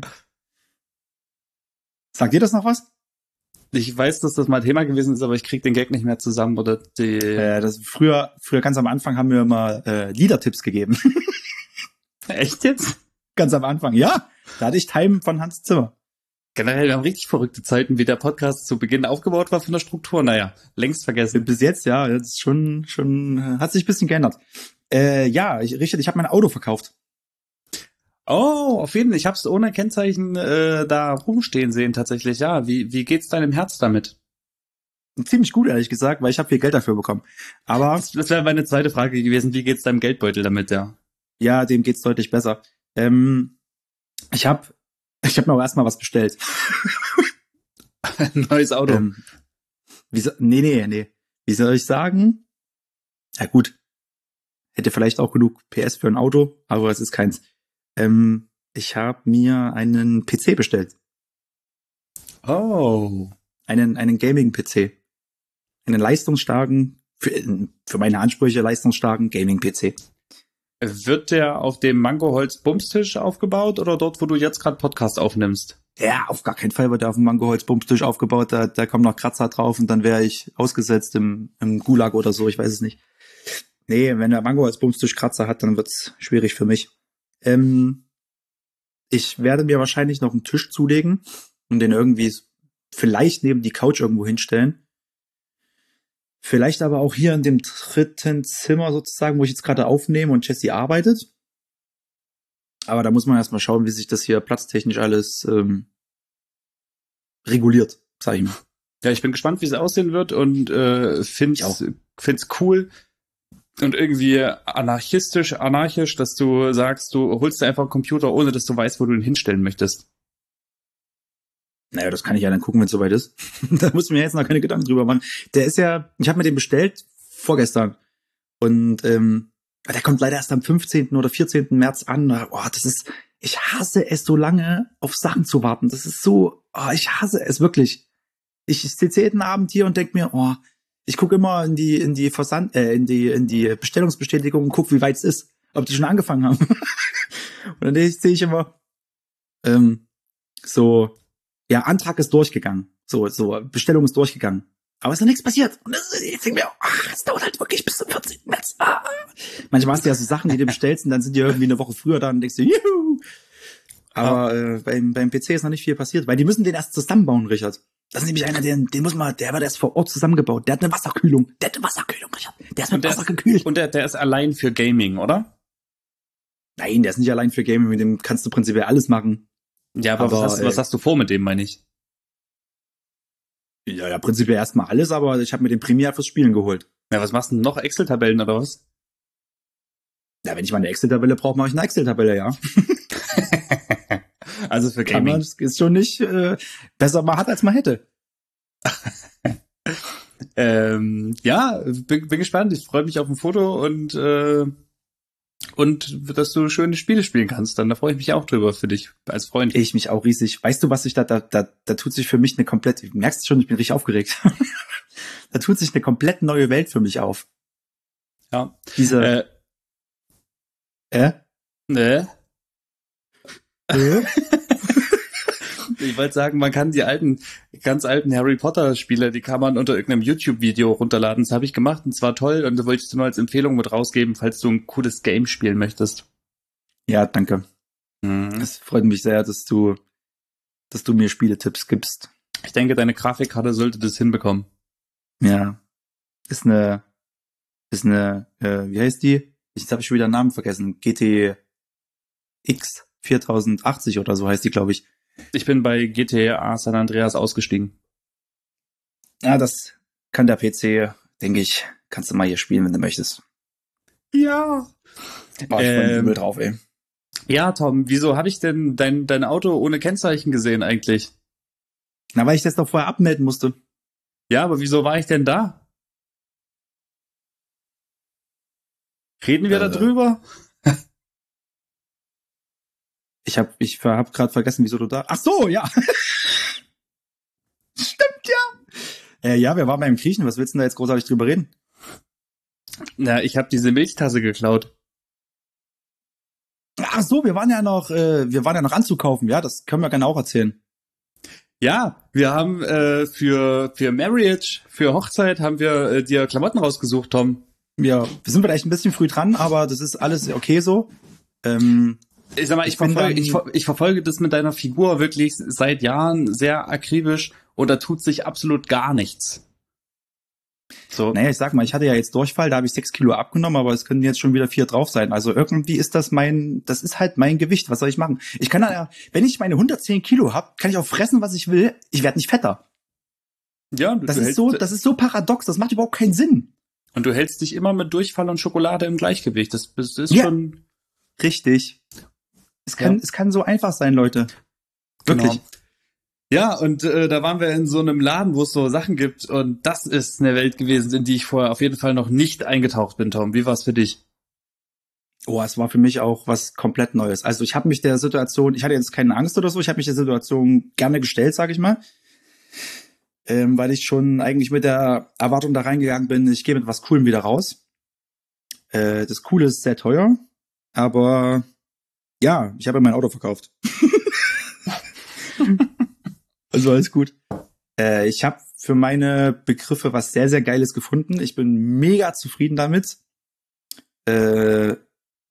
Speaker 2: Sagt dir das noch was?
Speaker 1: Ich weiß, dass das mal Thema gewesen ist, aber ich krieg den Gag nicht mehr zusammen oder die.
Speaker 2: Äh, das früher, früher ganz am Anfang haben wir immer äh, Liedertipps gegeben.
Speaker 1: Echt jetzt?
Speaker 2: Ganz am Anfang, ja. Da hatte ich Time von Hans Zimmer.
Speaker 1: Generell, wir haben richtig verrückte Zeiten, wie der Podcast zu Beginn aufgebaut war von der Struktur. Naja, längst vergessen.
Speaker 2: Bis jetzt, ja, das ist schon, schon, äh, hat sich ein bisschen geändert. Äh, ja, ich, Richard, ich habe mein Auto verkauft.
Speaker 1: Oh, auf jeden Fall. Ich habe es ohne Kennzeichen äh, da rumstehen sehen tatsächlich. Ja, wie wie geht's deinem Herz damit?
Speaker 2: Ziemlich gut, ehrlich gesagt, weil ich habe viel Geld dafür bekommen. Aber
Speaker 1: Das, das wäre meine zweite Frage gewesen. Wie geht's deinem Geldbeutel damit, ja?
Speaker 2: ja, dem geht's deutlich besser. Ähm, ich habe ich hab mir auch erstmal was bestellt.
Speaker 1: Neues Auto.
Speaker 2: Ähm, wie so, nee, nee, nee. Wie soll ich sagen? Ja gut, hätte vielleicht auch genug P S für ein Auto, aber es ist keins. Ähm, ich habe mir einen P C bestellt.
Speaker 1: Oh.
Speaker 2: Einen, einen Gaming-P C. Einen leistungsstarken, für, für meine Ansprüche leistungsstarken Gaming-P C.
Speaker 1: Wird der auf dem Mangoholz-Bumstisch aufgebaut oder dort, wo du jetzt gerade Podcast aufnimmst?
Speaker 2: Ja, auf gar keinen Fall wird der auf dem Mangoholz-Bumstisch aufgebaut. Da, da kommen noch Kratzer drauf und dann wäre ich ausgesetzt im, im Gulag oder so, ich weiß es nicht. Nee, wenn der Mangoholz-Bumstisch Kratzer hat, dann wird's schwierig für mich. Ähm, ich werde mir wahrscheinlich noch einen Tisch zulegen und den irgendwie vielleicht neben die Couch irgendwo hinstellen. Vielleicht aber auch hier in dem dritten Zimmer sozusagen, wo ich jetzt gerade aufnehme und Jessie arbeitet. Aber da muss man erstmal schauen, wie sich das hier platztechnisch alles ähm, reguliert, sag ich mal.
Speaker 1: Ja, ich bin gespannt, wie es aussehen wird und äh, find's, find's cool und irgendwie anarchistisch, anarchisch, dass du sagst, du holst dir einfach einen Computer, ohne dass du weißt, wo du ihn hinstellen möchtest.
Speaker 2: Naja, das kann ich ja dann gucken, wenn es soweit ist. Da muss ich mir jetzt noch keine Gedanken drüber machen. Der ist ja, ich habe mir den bestellt vorgestern. Und ähm, der kommt leider erst am fünfzehnten oder vierzehnten März an. Oh, das ist, ich hasse es, so lange auf Sachen zu warten. Das ist so, oh, ich hasse es wirklich. Ich sitze jeden Abend hier und denk mir, oh, ich gucke immer in die, in die Versand, äh, in die, in die Bestellungsbestätigung und guck, wie weit es ist, ob die schon angefangen haben. Und dann sehe ich immer, ähm, so, ja, Antrag ist durchgegangen. So, so, Bestellung ist durchgegangen. Aber es ist noch nichts passiert. Und das, ich denke mir, ach, es dauert halt wirklich bis zum vierzehnten März. Ah. Manchmal hast du ja so Sachen, die du bestellst und dann sind die irgendwie eine Woche früher da und denkst du, juhu. Aber äh, beim, beim P C ist noch nicht viel passiert, weil die müssen den erst zusammenbauen, Richard. Das ist nämlich einer, den, den muss man, der wird erst vor Ort zusammengebaut. Der hat eine Wasserkühlung. Der hat eine Wasserkühlung, Richard. Der ist mit
Speaker 1: der
Speaker 2: Wasser
Speaker 1: ist,
Speaker 2: gekühlt.
Speaker 1: Und der, der ist allein für Gaming, oder?
Speaker 2: Nein, der ist nicht allein für Gaming, mit dem kannst du prinzipiell alles machen.
Speaker 1: Ja, aber, aber was, hast, äh, was hast du vor mit dem, meine ich?
Speaker 2: Ja, ja, prinzipiell erstmal alles, aber ich habe mir den Premiere fürs Spielen geholt.
Speaker 1: Ja, was machst du denn noch? Excel-Tabellen oder was?
Speaker 2: Ja, wenn ich mal eine Excel-Tabelle brauche, mache ich eine Excel-Tabelle, ja.
Speaker 1: Also für
Speaker 2: Gaming. Kann man, ist schon nicht äh, besser man hat, als man hätte.
Speaker 1: ähm, ja, bin, bin gespannt. Ich freue mich auf ein Foto und äh, und dass du schöne Spiele spielen kannst. Dann da freue ich mich auch drüber für dich als Freund.
Speaker 2: Ich mich auch riesig. Weißt du, was sich da da da, da tut sich für mich eine komplett. Du merkst schon, ich bin richtig aufgeregt. Da tut sich eine komplett neue Welt für mich auf.
Speaker 1: Ja.
Speaker 2: Diese. Äh. Äh?
Speaker 1: Ne?
Speaker 2: Äh?
Speaker 1: Ich wollte sagen, man kann die alten, ganz alten Harry Potter Spiele, die kann man unter irgendeinem YouTube-Video runterladen. Das habe ich gemacht und zwar toll und da wollte ich dir nur als Empfehlung mit rausgeben, falls du ein cooles Game spielen möchtest.
Speaker 2: Ja, danke.
Speaker 1: Mhm.
Speaker 2: Es freut mich sehr, dass du, dass du mir Spieletipps gibst.
Speaker 1: Ich denke, deine Grafikkarte sollte das hinbekommen.
Speaker 2: Ja. Ist eine, ist eine, äh, wie heißt die? Jetzt habe ich schon wieder den Namen vergessen. G T X viertausendachtzig oder so heißt die, glaube ich.
Speaker 1: Ich bin bei G T A San Andreas ausgestiegen.
Speaker 2: Ja, das kann der P C, denke ich, kannst du mal hier spielen, wenn du möchtest.
Speaker 1: Ja.
Speaker 2: War ich voll übel drauf, ey.
Speaker 1: Ja, Tom, wieso habe ich denn dein, dein Auto ohne Kennzeichen gesehen eigentlich?
Speaker 2: Na, weil ich das doch vorher abmelden musste.
Speaker 1: Ja, aber wieso war ich denn da? Reden wir
Speaker 2: Äh.
Speaker 1: darüber?
Speaker 2: Ich hab, ich hab gerade vergessen, wieso du da... Ach so, ja. Stimmt, ja. Äh, ja, wir waren beim Griechen. Was willst du denn da jetzt großartig drüber reden?
Speaker 1: Na, ich habe diese Milchtasse geklaut.
Speaker 2: Ach so, wir waren ja noch, äh, wir waren ja noch anzukaufen. Ja, das können wir gerne auch erzählen.
Speaker 1: Ja, wir haben äh, für für Marriage, für Hochzeit haben wir äh, dir Klamotten rausgesucht, Tom.
Speaker 2: Ja, wir sind vielleicht ein bisschen früh dran, aber das ist alles okay so. Ähm,
Speaker 1: Ich sag mal, ich,
Speaker 2: Ich bin
Speaker 1: verfolge,
Speaker 2: dann-
Speaker 1: ich, ver- ich verfolge das mit deiner Figur wirklich seit Jahren sehr akribisch und da tut sich absolut gar nichts. So.
Speaker 2: naja, ich sag mal, ich hatte ja jetzt Durchfall, da habe ich sechs Kilo abgenommen, aber es können jetzt schon wieder vier drauf sein. Also irgendwie ist das mein, das ist halt mein Gewicht. Was soll ich machen? Ich kann ja, wenn ich meine hundertzehn Kilo hab, kann ich auch fressen, was ich will. Ich werde nicht fetter.
Speaker 1: Ja, du,
Speaker 2: Das
Speaker 1: du
Speaker 2: ist
Speaker 1: hältst,
Speaker 2: so, das ist so paradox. Das macht überhaupt keinen Sinn.
Speaker 1: und du hältst dich immer mit Durchfall und Schokolade im Gleichgewicht. Das, das ist
Speaker 2: Ja.
Speaker 1: schon
Speaker 2: Richtig. Es kann,
Speaker 1: Ja.
Speaker 2: es kann so einfach sein, Leute. Wirklich.
Speaker 1: Genau. Ja, und äh, da waren wir in so einem Laden, wo es so Sachen gibt und das ist eine Welt gewesen, in die ich vorher auf jeden Fall noch nicht eingetaucht bin, Tom. Wie war's für dich?
Speaker 2: Oh, es war für mich auch was komplett Neues. Also ich habe mich der Situation, ich hatte jetzt keine Angst oder so, ich habe mich der Situation gerne gestellt, sage ich mal. Ähm, weil ich schon eigentlich mit der Erwartung da reingegangen bin, ich gehe mit was Coolem wieder raus. Äh, das Coole ist sehr teuer, aber ja, ich habe mein Auto verkauft. Also alles gut. Äh, ich habe für meine Begriffe was sehr, sehr Geiles gefunden. Ich bin mega zufrieden damit. Äh,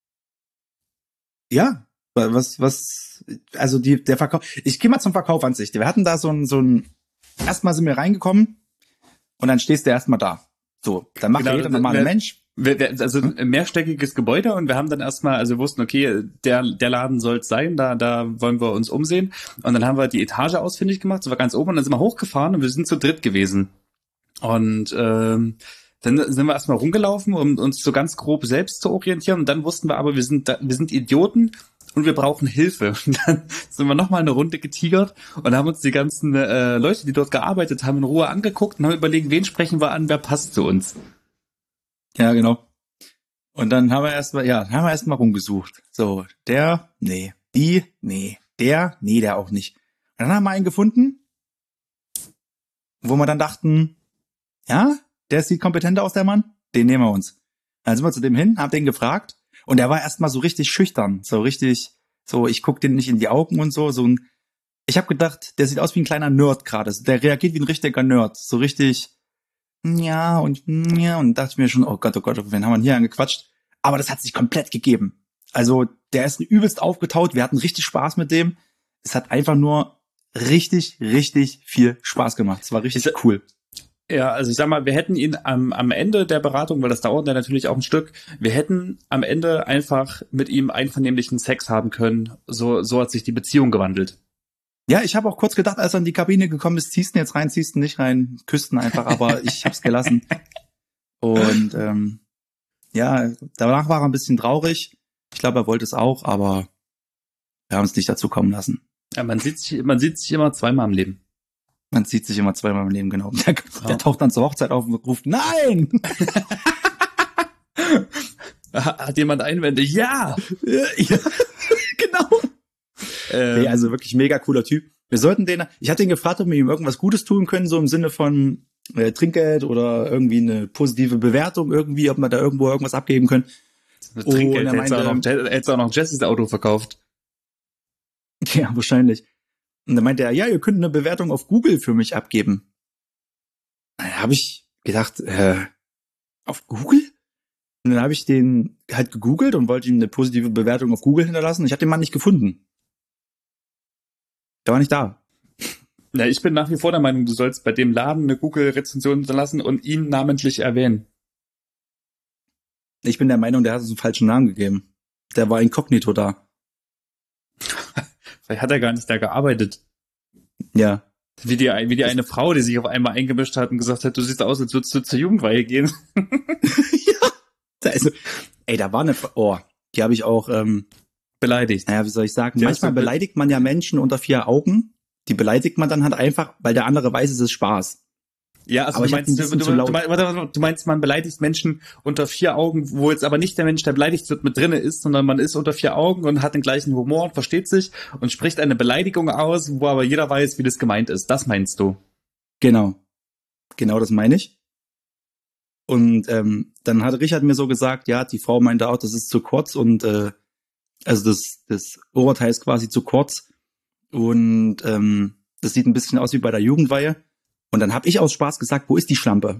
Speaker 2: ja, was, was, also die, der Verkauf, ich gehe mal zum Verkauf an sich. Wir hatten da so ein, so ein, erstmal sind wir reingekommen und dann stehst du erstmal da. So, dann macht
Speaker 1: Genau,
Speaker 2: jeder normale
Speaker 1: wer-
Speaker 2: Mensch.
Speaker 1: Wir- wir- Also ein mehrstöckiges Gebäude und wir haben dann erstmal, also wir wussten, okay, der, der Laden soll es sein, da, da wollen wir uns umsehen. Und dann haben wir die Etage ausfindig gemacht, so war ganz oben und dann sind wir hochgefahren und wir sind zu dritt gewesen. Und ähm, dann sind wir erstmal rumgelaufen, um uns so ganz grob selbst zu orientieren. Und dann wussten wir aber, wir sind da, wir sind Idioten und wir brauchen Hilfe. Und dann sind wir nochmal eine Runde getigert und haben uns die ganzen äh, Leute, die dort gearbeitet haben, in Ruhe angeguckt und haben überlegt, wen sprechen wir an, wer passt zu uns.
Speaker 2: Ja, genau. Und dann haben wir erstmal, ja, haben wir erstmal rumgesucht. So, der, nee, die, nee, der, nee, der auch nicht. Und dann haben wir einen gefunden, wo wir dann dachten, ja, der sieht kompetenter aus, der Mann, den nehmen wir uns. Dann sind wir zu dem hin, haben den gefragt und der war erstmal so richtig schüchtern, so richtig, so, ich guck den nicht in die Augen und so, so ein, ich habe gedacht, der sieht aus wie ein kleiner Nerd gerade, der reagiert wie ein richtiger Nerd, so richtig, ja und ja, und dachte ich mir schon, oh Gott, oh Gott, wen haben wir denn hier angequatscht? Aber das hat sich komplett gegeben. Also der ist übelst aufgetaut, wir hatten richtig Spaß mit dem. Es hat einfach nur richtig, richtig viel Spaß gemacht. Es war richtig
Speaker 1: Ich-
Speaker 2: cool.
Speaker 1: Ja, also ich sag mal, wir hätten ihn am, am Ende der Beratung, weil das dauert ja natürlich auch ein Stück, wir hätten am Ende einfach mit ihm einvernehmlichen Sex haben können. So, so hat sich die Beziehung gewandelt.
Speaker 2: Ja, ich habe auch kurz gedacht, als er in die Kabine gekommen ist, ziehst du jetzt rein, ziehst du nicht rein, küssten einfach, aber ich hab's gelassen. Und ähm, ja, danach war er ein bisschen traurig. Ich glaube, er wollte es auch, aber wir haben es nicht dazu kommen lassen.
Speaker 1: Ja, man sieht sich, man sieht sich immer zweimal im Leben.
Speaker 2: Man sieht sich immer zweimal im Leben, genau. Der, der taucht dann zur Hochzeit auf und ruft, nein!
Speaker 1: Hat jemand Einwände? Ja!
Speaker 2: Ja, genau.
Speaker 1: Ähm,
Speaker 2: Nee, also wirklich mega cooler Typ. Wir sollten den, ich hatte ihn gefragt, ob wir ihm irgendwas Gutes tun können, so im Sinne von äh, Trinkgeld oder irgendwie eine positive Bewertung irgendwie, ob wir da irgendwo irgendwas abgeben können.
Speaker 1: mit
Speaker 2: Oh,
Speaker 1: Trinkgeld
Speaker 2: und er
Speaker 1: hättest du auch
Speaker 2: meinte-
Speaker 1: noch, hättest du auch noch Jessys Auto verkauft.
Speaker 2: Ja, wahrscheinlich. Und dann meinte er, ja, ihr könnt eine Bewertung auf Google für mich abgeben. Da habe ich gedacht, äh, auf Google? Und dann habe ich den halt gegoogelt und wollte ihm eine positive Bewertung auf Google hinterlassen. Ich habe den Mann nicht gefunden. Der war nicht da.
Speaker 1: Ja, ich bin nach wie vor der Meinung, du sollst bei dem Laden eine Google-Rezension hinterlassen und ihn namentlich erwähnen.
Speaker 2: Ich bin der Meinung, der hat uns einen falschen Namen gegeben. Der war inkognito da.
Speaker 1: Vielleicht hat er gar nicht da gearbeitet.
Speaker 2: Ja.
Speaker 1: Wie die, wie die eine Frau, die sich auf einmal eingemischt hat und gesagt hat, du siehst aus, als würdest du zur Jugendweihe gehen.
Speaker 2: Ja. Da ist, ey, da war eine, oh, die habe ich auch, ähm,
Speaker 1: beleidigt.
Speaker 2: Naja, wie soll ich sagen?
Speaker 1: Die
Speaker 2: Manchmal beleidigt man ja Menschen unter vier Augen. Die beleidigt man dann halt einfach, weil der andere weiß, es ist Spaß.
Speaker 1: Ja, also
Speaker 2: aber
Speaker 1: du meinst, du, du, du, meinst, du meinst, man beleidigt Menschen unter vier Augen, wo jetzt aber nicht der Mensch, der beleidigt wird, mit drinne ist, sondern man ist unter vier Augen und hat den gleichen Humor und versteht sich und spricht eine Beleidigung aus, wo aber jeder weiß, wie das gemeint ist. Das meinst du?
Speaker 2: Genau. Genau das meine ich. Und ähm, dann hat Richard mir so gesagt, ja, die Frau meinte auch, das ist zu kurz und äh, also das, das Oberteil ist quasi zu kurz und ähm, das sieht ein bisschen aus wie bei der Jugendweihe. Und dann habe ich aus Spaß gesagt, wo ist die Schlampe?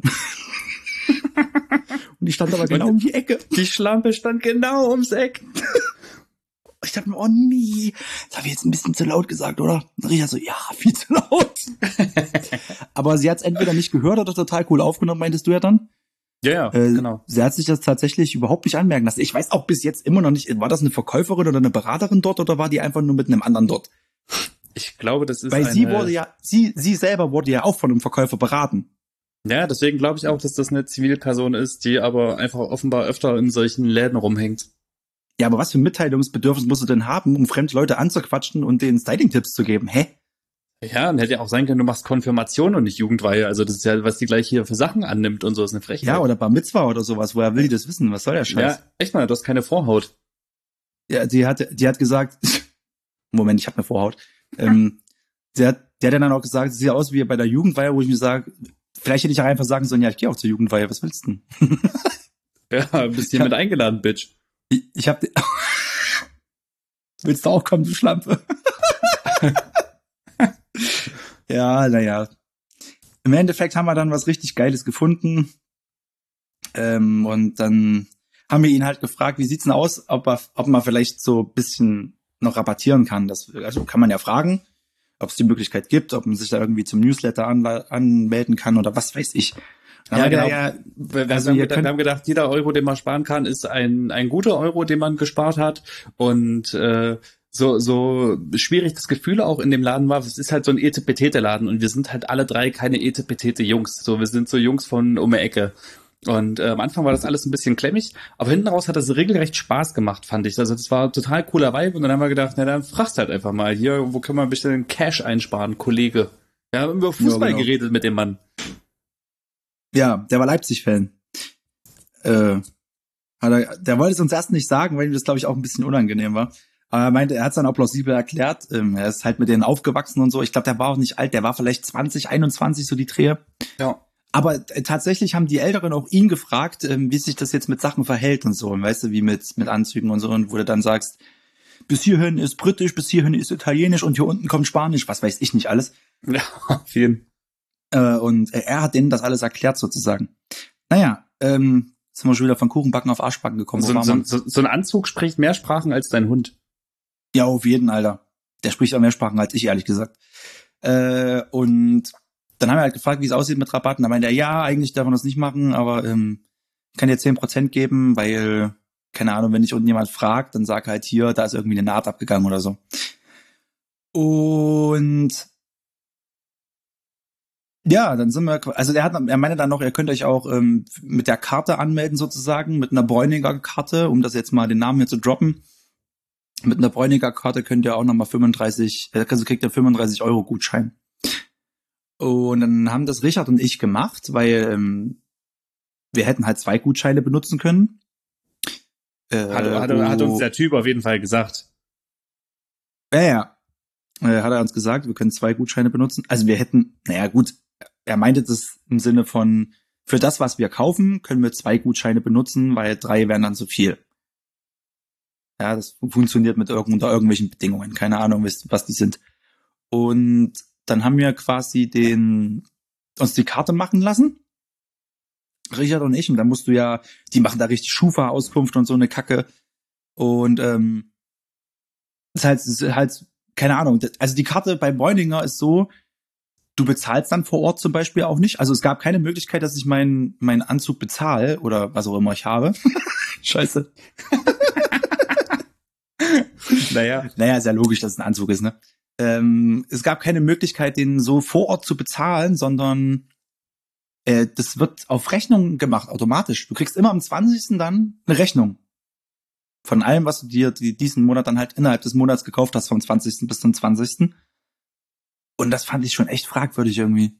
Speaker 2: Und die stand aber genau um die Ecke.
Speaker 1: Die Schlampe stand genau ums Eck.
Speaker 2: Ich dachte mir, oh nee, das habe ich jetzt ein bisschen zu laut gesagt, oder? Und Richard so, ja, viel zu laut. Aber sie hat es entweder nicht gehört oder total cool aufgenommen, meintest du ja dann?
Speaker 1: Ja, ja,
Speaker 2: äh,
Speaker 1: genau.
Speaker 2: Sie hat sich das tatsächlich überhaupt nicht anmerken lassen. Ich weiß auch bis jetzt immer noch nicht, war das eine Verkäuferin oder eine Beraterin dort oder war die einfach nur mit einem anderen dort?
Speaker 1: Ich glaube, das ist
Speaker 2: Weil
Speaker 1: eine...
Speaker 2: sie wurde ja, sie, sie selber wurde ja auch von einem Verkäufer beraten.
Speaker 1: Ja, deswegen glaube ich auch, dass das eine Zivilperson ist, die aber einfach offenbar öfter in solchen Läden rumhängt.
Speaker 2: Ja, aber was für ein Mitteilungsbedürfnis musst du denn haben, um fremde Leute anzuquatschen und denen Styling-Tipps zu geben? Hä?
Speaker 1: Ja, und hätte ja auch sein können, du machst Konfirmation und nicht Jugendweihe. Also das ist ja, was die gleich hier für Sachen annimmt und so, ist eine Frechheit.
Speaker 2: Ja, oder Bar Mitzvah oder sowas. Woher will die das wissen? Was soll der Scheiß?
Speaker 1: Ja, echt mal, du hast keine Vorhaut.
Speaker 2: Ja, die hat, die hat gesagt, Moment, ich habe eine Vorhaut. ähm, die hat, die hat dann auch gesagt, sie sieht aus wie bei der Jugendweihe, wo ich mir sage, vielleicht hätte ich auch einfach sagen sollen, ja, ich gehe auch zur Jugendweihe, was willst du denn?
Speaker 1: Ja, bist hier mit eingeladen, Bitch.
Speaker 2: Ich, ich hab, willst du auch kommen, du Schlampe? Ja, naja. Im Endeffekt haben wir dann was richtig Geiles gefunden. Ähm, und dann haben wir ihn halt gefragt, wie sieht's denn aus, ob er, ob man vielleicht so ein bisschen noch rabattieren kann. Das, also kann man ja fragen, ob es die Möglichkeit gibt, ob man sich da irgendwie zum Newsletter anla- anmelden kann oder was weiß ich.
Speaker 1: Ja,
Speaker 2: Aber
Speaker 1: genau.
Speaker 2: ja,
Speaker 1: Wir,
Speaker 2: also
Speaker 1: haben
Speaker 2: ihr
Speaker 1: gedacht,
Speaker 2: könnt-
Speaker 1: wir haben gedacht, jeder Euro, den man sparen kann, ist ein ein guter Euro, den man gespart hat. Und äh, so so schwierig das Gefühl auch in dem Laden war, es ist halt so ein Etepetete-Laden und wir sind halt alle drei keine Etepetete-Jungs. So, wir sind so Jungs von um die Ecke. Und äh, am Anfang war das alles ein bisschen klemmig, aber hinten raus hat das regelrecht Spaß gemacht, fand ich. Also das war total cooler Vibe und dann haben wir gedacht, na dann fragst halt einfach mal hier, wo können wir ein bisschen Cash einsparen, Kollege? Wir haben über Fußball
Speaker 2: Ja, genau.
Speaker 1: geredet mit dem Mann.
Speaker 2: Ja, der war Leipzig-Fan. Äh, hat er, der wollte es uns erst nicht sagen, weil ihm das, glaube ich, auch ein bisschen unangenehm war. Aber er meinte, er hat es dann auch plausibel erklärt. Ähm, er ist halt mit denen aufgewachsen und so. Ich glaube, der war auch nicht alt. Der war vielleicht zwanzig, einundzwanzig, so die Drehe.
Speaker 1: Ja.
Speaker 2: Aber äh, tatsächlich haben die Älteren auch ihn gefragt, ähm, wie sich das jetzt mit Sachen verhält und so. Und weißt du, wie mit mit Anzügen und so. Und wo du dann sagst, bis hierhin ist britisch, bis hierhin ist italienisch und hier unten kommt Spanisch. Was weiß ich nicht alles.
Speaker 1: Ja, auf jeden Fall.
Speaker 2: Äh, und er hat denen das alles erklärt sozusagen. Naja, ähm, sind wir schon wieder von Kuchenbacken auf Arschbacken gekommen. Wo
Speaker 1: So,
Speaker 2: waren
Speaker 1: so,
Speaker 2: wir?
Speaker 1: so, so ein Anzug spricht mehr Sprachen als dein Hund.
Speaker 2: Ja, auf jeden, Alter. Der spricht auch mehr Sprachen als ich, ehrlich gesagt. Äh, und dann haben wir halt gefragt, wie es aussieht mit Rabatten. Da meinte er, ja, eigentlich darf man das nicht machen, aber ähm, ich kann dir zehn Prozent geben, weil, keine Ahnung, wenn dich unten jemand fragt, dann sag halt hier, da ist irgendwie eine Naht abgegangen oder so. Und ja, dann sind wir, also er hat, er meinte dann noch, ihr könnt euch auch ähm, mit der Karte anmelden sozusagen, mit einer Bräuniger Karte, um das jetzt mal den Namen hier zu droppen. Mit einer Bräuniger Karte könnt ihr auch nochmal fünfunddreißig, also kriegt ihr fünfunddreißig Euro Gutschein. Und dann haben das Richard und ich gemacht, weil ähm, wir hätten halt zwei Gutscheine benutzen können. Äh,
Speaker 1: Hat, hat, hat uns der Typ auf jeden Fall gesagt.
Speaker 2: Ja, ja. Äh, hat er uns gesagt, wir können zwei Gutscheine benutzen. Also wir hätten, naja gut, er meinte das im Sinne von, für das, was wir kaufen, können wir zwei Gutscheine benutzen, weil drei wären dann zu viel. Ja, das funktioniert mit irgend, unter irgendwelchen Bedingungen. Keine Ahnung, was die sind. Und dann haben wir quasi den, uns die Karte machen lassen. Richard und ich. Und dann musst du ja, die machen da richtig Schufa-Auskunft und so eine Kacke. Und, ähm, das ist halt, das ist halt, keine Ahnung. Also die Karte bei Bräuninger ist so, du bezahlst dann vor Ort zum Beispiel auch nicht. Also es gab keine Möglichkeit, dass ich meinen meinen Anzug bezahle oder was auch immer ich habe. Scheiße.
Speaker 1: Naja.
Speaker 2: Naja, ist ja logisch, dass es ein Anzug ist, ne? Ähm, es gab keine Möglichkeit, den so vor Ort zu bezahlen, sondern äh, das wird auf Rechnung gemacht, automatisch. Du kriegst immer am zwanzigsten dann eine Rechnung. Von allem, was du dir die, diesen Monat dann halt innerhalb des Monats gekauft hast, vom zwanzigsten bis zum zwanzigsten Und das fand ich schon echt fragwürdig irgendwie.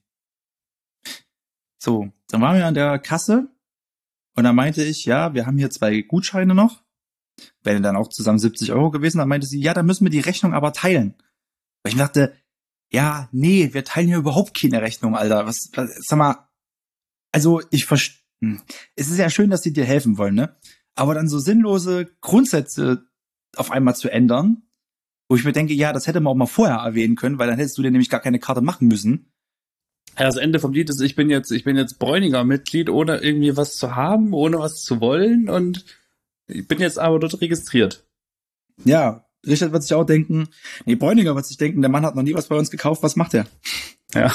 Speaker 2: So, dann waren wir an der Kasse und da meinte ich, ja, wir haben hier zwei Gutscheine noch. Wären dann auch zusammen siebzig Euro gewesen. Dann meinte sie, ja, dann müssen wir die Rechnung aber teilen. Weil ich mir dachte, ja, nee, wir teilen hier überhaupt keine Rechnung, Alter. Was, was sag mal, also ich verstehe, es ist ja schön, dass sie dir helfen wollen, ne? Aber dann so sinnlose Grundsätze auf einmal zu ändern, wo ich mir denke, ja, das hätte man auch mal vorher erwähnen können, weil dann hättest du dir nämlich gar keine Karte machen müssen.
Speaker 1: Ja, das Ende vom Lied ist, ich bin jetzt, ich bin jetzt Bräuninger-Mitglied, ohne irgendwie was zu haben, ohne was zu wollen und ich bin jetzt aber dort registriert.
Speaker 2: Ja, Richard wird sich auch denken, nee, Bräuninger wird sich denken, der Mann hat noch nie was bei uns gekauft, was macht er?
Speaker 1: Ja.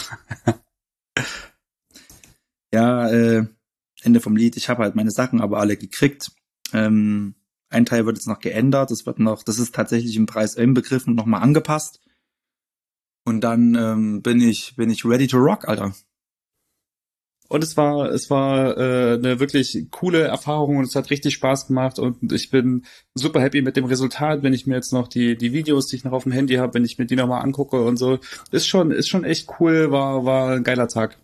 Speaker 2: Ja, äh, Ende vom Lied, ich habe halt meine Sachen aber alle gekriegt. Ähm, ein Teil wird jetzt noch geändert, das wird noch, das ist tatsächlich im Preis inbegriffen, nochmal angepasst. Und dann ähm, bin ich, bin ich ready to rock, Alter.
Speaker 1: Und es war, es war äh, eine wirklich coole Erfahrung und es hat richtig Spaß gemacht und ich bin super happy mit dem Resultat, wenn ich mir jetzt noch die die Videos, die ich noch auf dem Handy habe, wenn ich mir die nochmal angucke und so, ist schon ist schon echt cool, war war ein geiler Tag.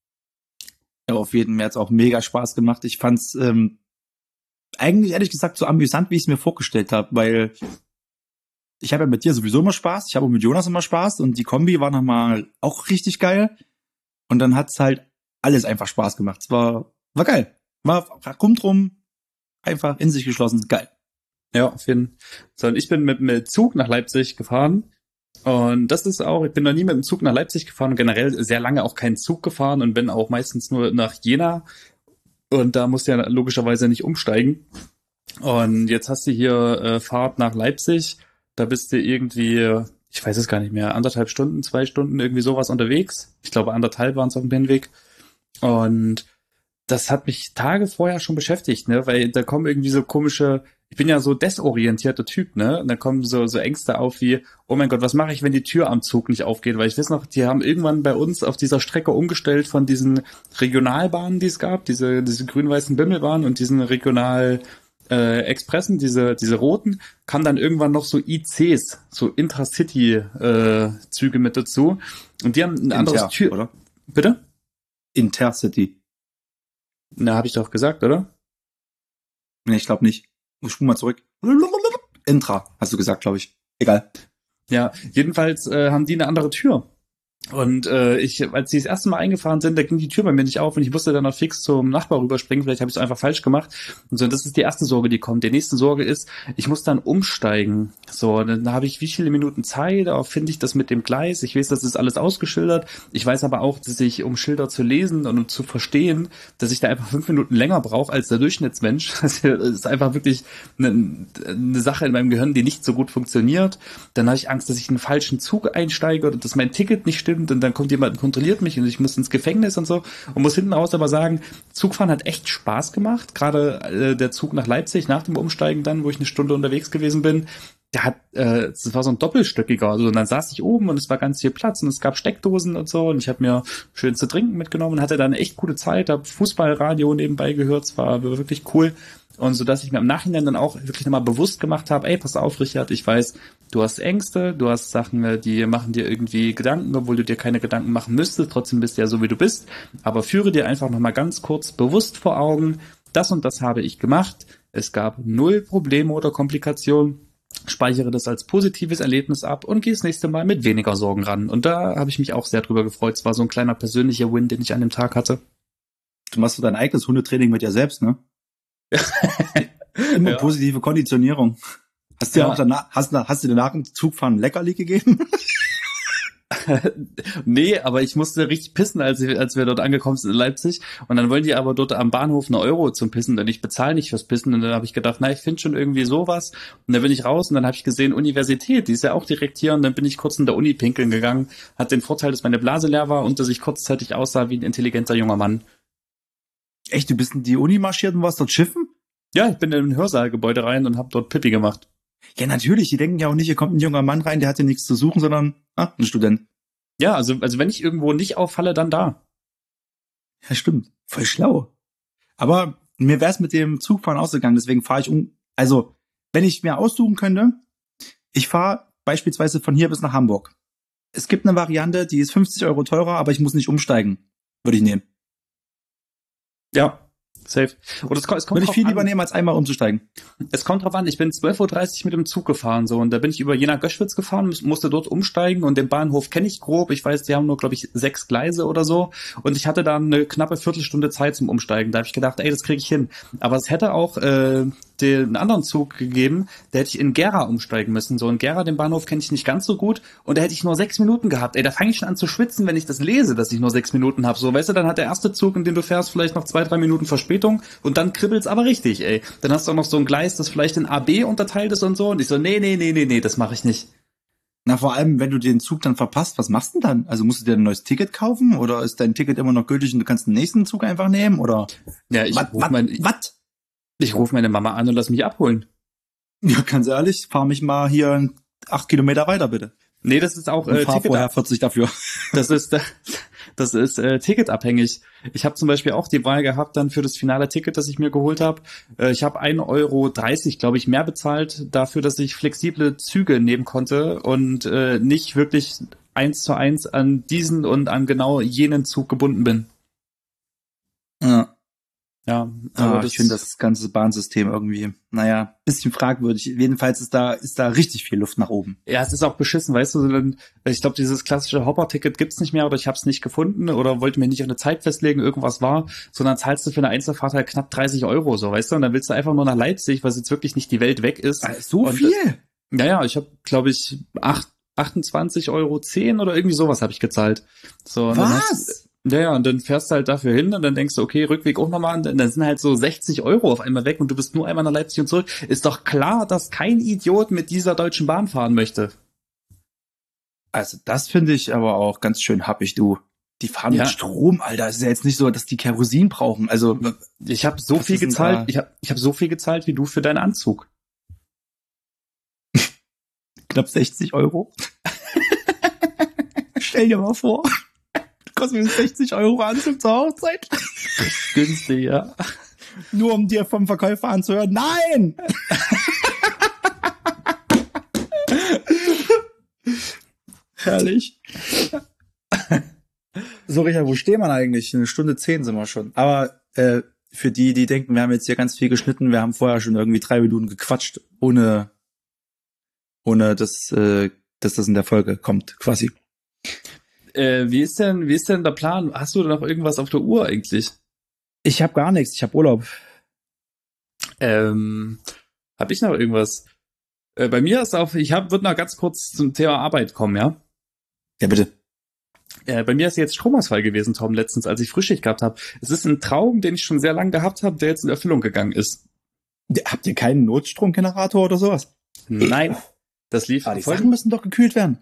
Speaker 2: Ja, auf jeden Fall, mir hat's auch mega Spaß gemacht. Ich fand's ähm, eigentlich ehrlich gesagt so amüsant, wie ich es mir vorgestellt habe, weil ich habe ja mit dir sowieso immer Spaß, ich habe auch mit Jonas immer Spaß und die Kombi war nochmal auch richtig geil und dann hat's halt alles einfach Spaß gemacht. Es war, war geil. War rundrum einfach in sich geschlossen. Geil.
Speaker 1: Ja, auf jeden Fall. Und ich bin mit dem Zug nach Leipzig gefahren. Und das ist auch, ich bin noch nie mit dem Zug nach Leipzig gefahren und generell sehr lange auch keinen Zug gefahren und bin auch meistens nur nach Jena. Und da musst du ja logischerweise nicht umsteigen. Und jetzt hast du hier äh, Fahrt nach Leipzig. Da bist du irgendwie, ich weiß es gar nicht mehr, anderthalb Stunden, zwei Stunden, irgendwie sowas unterwegs. Ich glaube, anderthalb waren es auf dem Hinweg. Und das hat mich Tage vorher schon beschäftigt, ne, weil da kommen irgendwie so komische, ich bin ja so desorientierter Typ, ne, und da kommen so so Ängste auf wie, oh mein Gott, was mache ich, wenn die Tür am Zug nicht aufgeht, weil ich weiß noch, die haben irgendwann bei uns auf dieser Strecke umgestellt von diesen Regionalbahnen, die es gab, diese diese grün-weißen Bimmelbahnen und diesen Regional äh, Expressen, diese diese roten, kamen dann irgendwann noch so I Cs, so Intracity äh, Züge mit dazu und die haben ein anderes
Speaker 2: Inter,
Speaker 1: Tür,
Speaker 2: oder?
Speaker 1: Bitte?
Speaker 2: Intercity.
Speaker 1: Na, habe ich doch gesagt, oder?
Speaker 2: Nee, ich glaube nicht. Ich spule mal zurück. Intra, hast du gesagt, glaube ich. Egal.
Speaker 1: Ja, jedenfalls äh, haben die eine andere Tür. Und äh, ich, als sie das erste Mal eingefahren sind, da ging die Tür bei mir nicht auf und ich musste dann noch fix zum Nachbar rüberspringen. Vielleicht habe ich es einfach falsch gemacht. Und so, das ist die erste Sorge, die kommt. Die nächste Sorge ist, ich muss dann umsteigen. So, dann habe ich wie viele Minuten Zeit? Auch finde ich das mit dem Gleis. Ich weiß, das ist alles ausgeschildert. Ich weiß aber auch, dass ich, um Schilder zu lesen und um zu verstehen, dass ich da einfach fünf Minuten länger brauche als der Durchschnittsmensch. Das ist einfach wirklich eine, eine Sache in meinem Gehirn, die nicht so gut funktioniert. Dann habe ich Angst, dass ich in einen falschen Zug einsteige oder dass mein Ticket nicht stimmt. Und dann kommt jemand und kontrolliert mich und ich muss ins Gefängnis und so und muss hinten raus aber sagen, Zugfahren hat echt Spaß gemacht, gerade äh, der Zug nach Leipzig nach dem Umsteigen dann, wo ich eine Stunde unterwegs gewesen bin, der hat, äh, das war so ein doppelstöckiger, also und dann saß ich oben und es war ganz viel Platz und es gab Steckdosen und so und ich habe mir schön zu trinken mitgenommen und hatte dann eine echt coole Zeit, habe Fußballradio nebenbei gehört, es war wirklich cool. Und so, dass ich mir im Nachhinein dann auch wirklich nochmal bewusst gemacht habe, ey, pass auf, Richard, ich weiß, du hast Ängste, du hast Sachen, die machen dir irgendwie Gedanken, obwohl du dir keine Gedanken machen müsstest, trotzdem bist du ja so, wie du bist, aber führe dir einfach nochmal ganz kurz bewusst vor Augen, das und das habe ich gemacht, es gab null Probleme oder Komplikationen, speichere das als positives Erlebnis ab und geh das nächste Mal mit weniger Sorgen ran. Und da habe ich mich auch sehr drüber gefreut, es war so ein kleiner persönlicher Win, den ich an dem Tag hatte.
Speaker 2: Du machst so dein eigenes Hundetraining mit dir selbst, ne? Immer ja. Positive Konditionierung. Hast du ja. auch danach, hast, hast du danach im Zugfahren Leckerli gegeben?
Speaker 1: Nee, aber ich musste richtig pissen, als, ich, als wir dort angekommen sind in Leipzig. Und dann wollen die aber dort am Bahnhof eine Euro zum Pissen und ich bezahle nicht fürs Pissen. Und dann habe ich gedacht, na, ich finde schon irgendwie sowas. Und dann bin ich raus und dann habe ich gesehen, Universität, die ist ja auch direkt hier. Und dann bin ich kurz in der Uni pinkeln gegangen. Hat den Vorteil, dass meine Blase leer war und dass ich kurzzeitig aussah wie ein intelligenter junger Mann.
Speaker 2: Echt, du bist in die Uni marschiert und warst dort schiffen?
Speaker 1: Ja, ich bin in ein Hörsaalgebäude rein und habe dort Pipi gemacht.
Speaker 2: Ja, natürlich. Die denken ja auch nicht, hier kommt ein junger Mann rein, der hat ja nichts zu suchen, sondern ah, ein Student.
Speaker 1: Ja, also, also wenn ich irgendwo nicht auffalle, dann da.
Speaker 2: Ja, stimmt. Voll schlau. Aber mir wäre es mit dem Zugfahren ausgegangen, deswegen fahre ich um. Also, wenn ich mir aussuchen könnte, ich fahre beispielsweise von hier bis nach Hamburg. Es gibt eine Variante, die ist fünfzig Euro teurer, aber ich muss nicht umsteigen. Würde ich nehmen.
Speaker 1: Ja, safe. Oder es kommt, es kommt
Speaker 2: Würde ich
Speaker 1: drauf
Speaker 2: viel
Speaker 1: an.
Speaker 2: lieber nehmen, als einmal umzusteigen.
Speaker 1: Es kommt drauf an, ich bin zwölf Uhr dreißig mit dem Zug gefahren, so, und da bin ich über Jena-Göschwitz gefahren, mus- musste dort umsteigen und den Bahnhof kenne ich grob. Ich weiß, die haben nur, glaube ich, sechs Gleise oder so und ich hatte da eine knappe Viertelstunde Zeit zum Umsteigen. Da habe ich gedacht, ey, das kriege ich hin. Aber es hätte auch äh, den anderen Zug gegeben, da hätte ich in Gera umsteigen müssen. So, in Gera, den Bahnhof kenne ich nicht ganz so gut und da hätte ich nur sechs Minuten gehabt. Ey, da fange ich schon an zu schwitzen, wenn ich das lese, dass ich nur sechs Minuten habe. So, weißt du, dann hat der erste Zug, in den du fährst, vielleicht noch zwei, drei Minuten Verspätung und dann kribbelt's aber richtig, ey. Dann hast du auch noch so ein Gleis, das vielleicht in A B unterteilt ist und so. Und ich so, nee, nee, nee, nee, nee, das mache ich nicht.
Speaker 2: Na, vor allem, wenn du den Zug dann verpasst, was machst du denn dann? Also musst du dir ein neues Ticket kaufen oder ist dein Ticket immer noch gültig und du kannst den nächsten Zug einfach nehmen oder?
Speaker 1: Ja, ich
Speaker 2: Was?
Speaker 1: rufe mein,
Speaker 2: Was?
Speaker 1: ich ruf meine Mama an und lass mich abholen.
Speaker 2: Ja, ganz ehrlich, fahr mich mal hier acht Kilometer weiter, bitte.
Speaker 1: Nee, das ist auch
Speaker 2: Und
Speaker 1: äh,
Speaker 2: fahr
Speaker 1: Ticket.
Speaker 2: vorher vierzig dafür.
Speaker 1: Das ist das ist äh, ticketabhängig. Ich habe zum Beispiel auch die Wahl gehabt dann für das finale Ticket, das ich mir geholt habe. Äh, ich habe ein Euro dreißig, glaube ich, mehr bezahlt dafür, dass ich flexible Züge nehmen konnte und äh, nicht wirklich eins zu eins an diesen und an genau jenen Zug gebunden bin.
Speaker 2: Ja.
Speaker 1: Ja,
Speaker 2: Aber
Speaker 1: aber das,
Speaker 2: ich finde das ganze Bahnsystem irgendwie, naja, bisschen fragwürdig. Jedenfalls ist da ist da richtig viel Luft nach oben.
Speaker 1: ja, es ist auch beschissen, weißt du, so dann, ich glaube, dieses klassische Hopper-Ticket gibt's nicht mehr oder ich habe es nicht gefunden oder wollte mir nicht auf eine Zeit festlegen, irgendwas war, sondern zahlst du für eine Einzelfahrt halt knapp dreißig Euro, so, weißt du, und dann willst du einfach nur nach Leipzig, was jetzt wirklich nicht die Welt weg ist.
Speaker 2: So
Speaker 1: Und,
Speaker 2: viel?
Speaker 1: Ja, ja, ich habe, glaube ich, acht, achtundzwanzig Euro zehn oder irgendwie sowas habe ich gezahlt. So, und dann hast,
Speaker 2: Was?
Speaker 1: ja, ja, und dann fährst du halt dafür hin und dann denkst du, okay, Rückweg auch nochmal, und dann sind halt so sechzig Euro auf einmal weg und du bist nur einmal nach Leipzig und zurück. Ist doch klar, dass kein Idiot mit dieser Deutschen Bahn fahren möchte.
Speaker 2: Also das finde ich aber auch ganz schön happig, du. Die fahren
Speaker 1: Ja.
Speaker 2: mit Strom, Alter. Es ist ja jetzt nicht so, dass die Kerosin brauchen. Also
Speaker 1: Ich habe so
Speaker 2: Was
Speaker 1: viel
Speaker 2: ist denn
Speaker 1: gezahlt,
Speaker 2: da?
Speaker 1: ich habe ich hab so viel gezahlt wie du für deinen Anzug.
Speaker 2: knapp sechzig Euro. Stell dir mal vor, du kostet mir sechzig Euro Anzug zur Hochzeit.
Speaker 1: Günstig, ja.
Speaker 2: Nur um dir vom Verkäufer anzuhören, nein! Herrlich. So, Richard, wo stehen wir eigentlich? Eine Stunde zehn sind wir schon. Aber äh, für die, die denken, wir haben jetzt hier ganz viel geschnitten, wir haben vorher schon irgendwie drei Minuten gequatscht, ohne, ohne dass, äh, dass das in der Folge kommt, quasi.
Speaker 1: Äh, wie ist denn, wie ist denn der Plan? Hast du da noch irgendwas auf der Uhr eigentlich?
Speaker 2: Ich habe gar nichts, ich habe Urlaub.
Speaker 1: Ähm, hab ich noch irgendwas? Äh, bei mir ist auf, ich hab, würde noch ganz kurz zum Thema Arbeit kommen, ja?
Speaker 2: Ja, bitte.
Speaker 1: Äh, bei mir ist jetzt Stromausfall gewesen, Tom, letztens, als ich Frühschicht gehabt habe. Es ist ein Traum, den ich schon sehr lange gehabt habe, der jetzt in Erfüllung gegangen ist.
Speaker 2: Habt ihr keinen Notstromgenerator oder sowas?
Speaker 1: Nein, das lief.
Speaker 2: Ah, die
Speaker 1: voll-
Speaker 2: Sachen müssen doch gekühlt werden.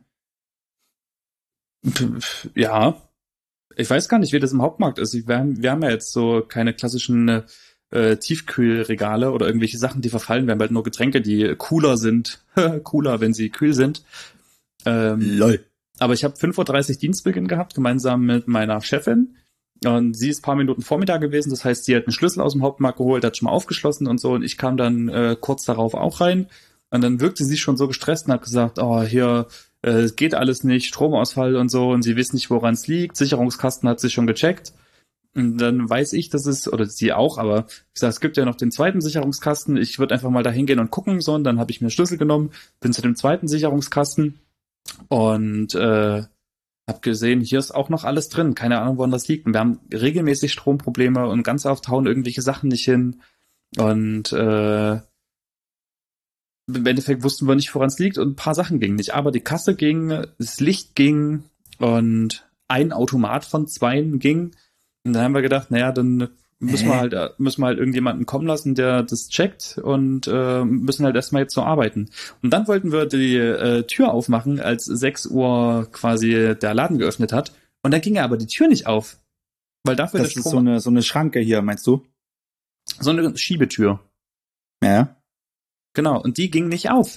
Speaker 1: Pf, Ja, ich weiß gar nicht, wie das im Hauptmarkt ist. Wir haben, wir haben ja jetzt so keine klassischen äh, Tiefkühlregale oder irgendwelche Sachen, die verfallen. Wir haben halt nur Getränke, die cooler sind. Cooler, wenn sie kühl sind. Ähm,
Speaker 2: Lol.
Speaker 1: aber ich habe fünf Uhr dreißig Dienstbeginn gehabt, gemeinsam mit meiner Chefin. Und sie ist ein paar Minuten vor mir da gewesen. Das heißt, sie hat einen Schlüssel aus dem Hauptmarkt geholt, hat schon mal aufgeschlossen und so. Und ich kam dann äh, kurz darauf auch rein. Und dann wirkte sie schon so gestresst und hat gesagt, oh, hier äh, geht alles nicht, Stromausfall und so. Und sie wissen nicht, woran es liegt. Sicherungskasten hat sie schon gecheckt. Und dann weiß ich, dass es, oder sie auch, aber ich sage, es gibt ja noch den zweiten Sicherungskasten. Ich würde einfach mal da hingehen und gucken. So, und dann habe ich mir einen Schlüssel genommen, bin zu dem zweiten Sicherungskasten und äh, hab gesehen, hier ist auch noch alles drin. Keine Ahnung, woran das liegt. Und wir haben regelmäßig Stromprobleme und ganz oft hauen irgendwelche Sachen nicht hin. Und äh, im Endeffekt wussten wir nicht, woran es liegt und ein paar Sachen gingen nicht. Aber die Kasse ging, das Licht ging und ein Automat von zweien ging. Und dann haben wir gedacht, naja, dann müssen wir halt, müssen wir halt irgendjemanden kommen lassen, der das checkt und äh, müssen halt erstmal jetzt so arbeiten. Und dann wollten wir die äh, Tür aufmachen, als sechs Uhr quasi der Laden geöffnet hat. Und dann ging ja aber die Tür nicht auf. Weil dafür
Speaker 2: das
Speaker 1: der
Speaker 2: ist
Speaker 1: Strom,
Speaker 2: so eine, so eine Schranke hier, meinst du?
Speaker 1: so eine Schiebetür.
Speaker 2: Ja.
Speaker 1: Genau, und die ging nicht auf.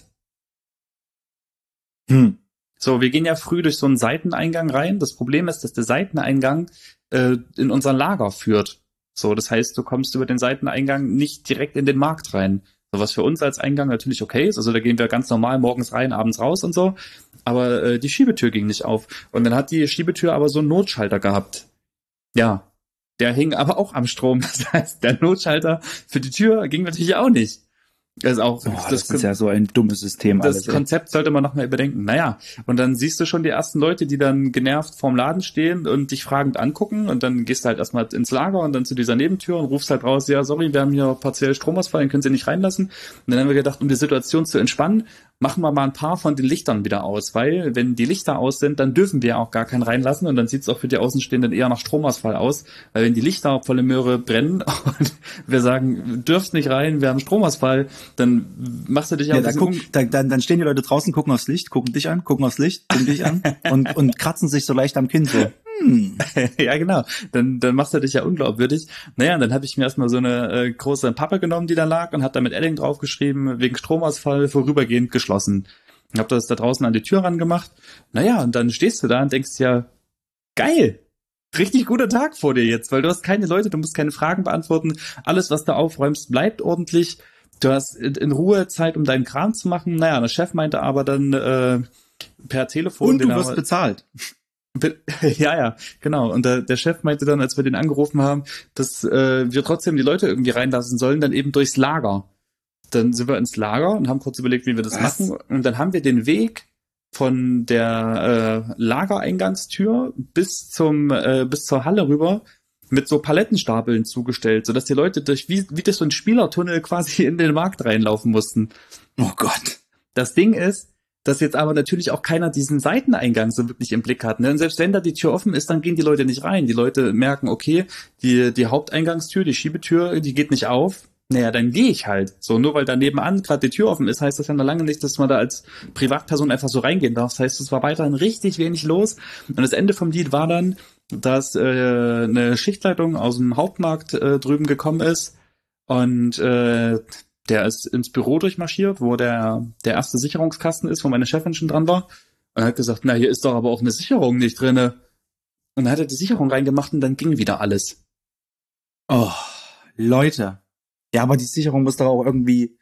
Speaker 2: Hm.
Speaker 1: So, wir gehen ja früh durch so einen Seiteneingang rein. Das Problem ist, dass der Seiteneingang äh, in unser Lager führt. So, das heißt, du kommst über den Seiteneingang nicht direkt in den Markt rein. So, was für uns als Eingang natürlich okay ist. Also da gehen wir ganz normal morgens rein, abends raus und so. Aber äh, die Schiebetür ging nicht auf. Und dann hat die Schiebetür aber so einen Notschalter gehabt. Ja, der hing aber auch am Strom. Das heißt, der Notschalter für die Tür ging natürlich auch nicht. Das ist auch,
Speaker 2: Oh,
Speaker 1: das,
Speaker 2: das ist ja so ein dummes System.
Speaker 1: das
Speaker 2: alles,
Speaker 1: Konzept sollte man noch mal überdenken. Naja, und dann siehst du schon die ersten Leute, die dann genervt vorm Laden stehen und dich fragend angucken und dann gehst du halt erstmal ins Lager und dann zu dieser Nebentür und rufst halt raus, ja, sorry, wir haben hier partiell Stromausfall, den können Sie nicht reinlassen. Und dann haben wir gedacht, um die Situation zu entspannen, machen wir mal ein paar von den Lichtern wieder aus, weil wenn die Lichter aus sind, dann dürfen wir auch gar keinen reinlassen und dann sieht es auch für die Außenstehenden eher nach Stromausfall aus, weil wenn die Lichter volle Möhre brennen und wir sagen, dürft nicht rein, wir haben Stromausfall, dann machst du dich auch
Speaker 2: ja,
Speaker 1: ein
Speaker 2: da
Speaker 1: bisschen
Speaker 2: guck, da, dann, dann stehen die Leute draußen, gucken aufs Licht, gucken dich an, gucken aufs Licht, gucken dich an und, und kratzen sich so leicht am Kinn so. Hm.
Speaker 1: Ja, genau. Dann, dann machst du dich ja unglaubwürdig. Naja, und dann habe ich mir erstmal so eine äh, große Pappe genommen, die da lag und habe da mit Edding draufgeschrieben, wegen Stromausfall vorübergehend geschlossen. Ich habe das da draußen an die Tür rangemacht. Naja, und dann stehst du da und denkst ja, geil, richtig guter Tag vor dir jetzt, weil du hast keine Leute, du musst keine Fragen beantworten. Alles, was du aufräumst, bleibt ordentlich. Du hast in, in Ruhe Zeit, um deinen Kram zu machen. Naja, der Chef meinte aber dann äh, per Telefon...
Speaker 2: Und du
Speaker 1: den
Speaker 2: wirst
Speaker 1: er,
Speaker 2: bezahlt.
Speaker 1: Ja, ja, genau. Und der, der Chef meinte dann, als wir den angerufen haben, dass äh, wir trotzdem die Leute irgendwie reinlassen sollen, dann eben durchs Lager. Dann sind wir ins Lager und haben kurz überlegt, wie wir das
Speaker 2: Was?
Speaker 1: machen. Und dann haben wir den Weg von der äh, Lagereingangstür bis zum äh, bis zur Halle rüber mit so Palettenstapeln zugestellt, sodass die Leute durch wie, wie durch so ein Spielertunnel quasi in den Markt reinlaufen mussten.
Speaker 2: Oh Gott.
Speaker 1: Das Ding ist, dass jetzt aber natürlich auch keiner diesen Seiteneingang so wirklich im Blick hat. Ne? Und selbst wenn da die Tür offen ist, dann gehen die Leute nicht rein. Die Leute merken, okay, die, die Haupteingangstür, die Schiebetür, die geht nicht auf. Naja, dann gehe ich halt. So, nur weil da nebenan gerade die Tür offen ist, heißt das ja noch lange nicht, dass man da als Privatperson einfach so reingehen darf. Das heißt, es war weiterhin richtig wenig los. Und das Ende vom Lied war dann, dass äh, eine Schichtleitung aus dem Hauptmarkt äh, drüben gekommen ist und äh, der ist ins Büro durchmarschiert, wo der der erste Sicherungskasten ist, wo meine Chefin schon dran war. Und er hat gesagt, na, hier ist doch aber auch eine Sicherung nicht drinne. Und dann hat er die Sicherung reingemacht und dann ging wieder alles.
Speaker 2: Oh, Leute. Ja, aber die Sicherung muss doch auch irgendwie...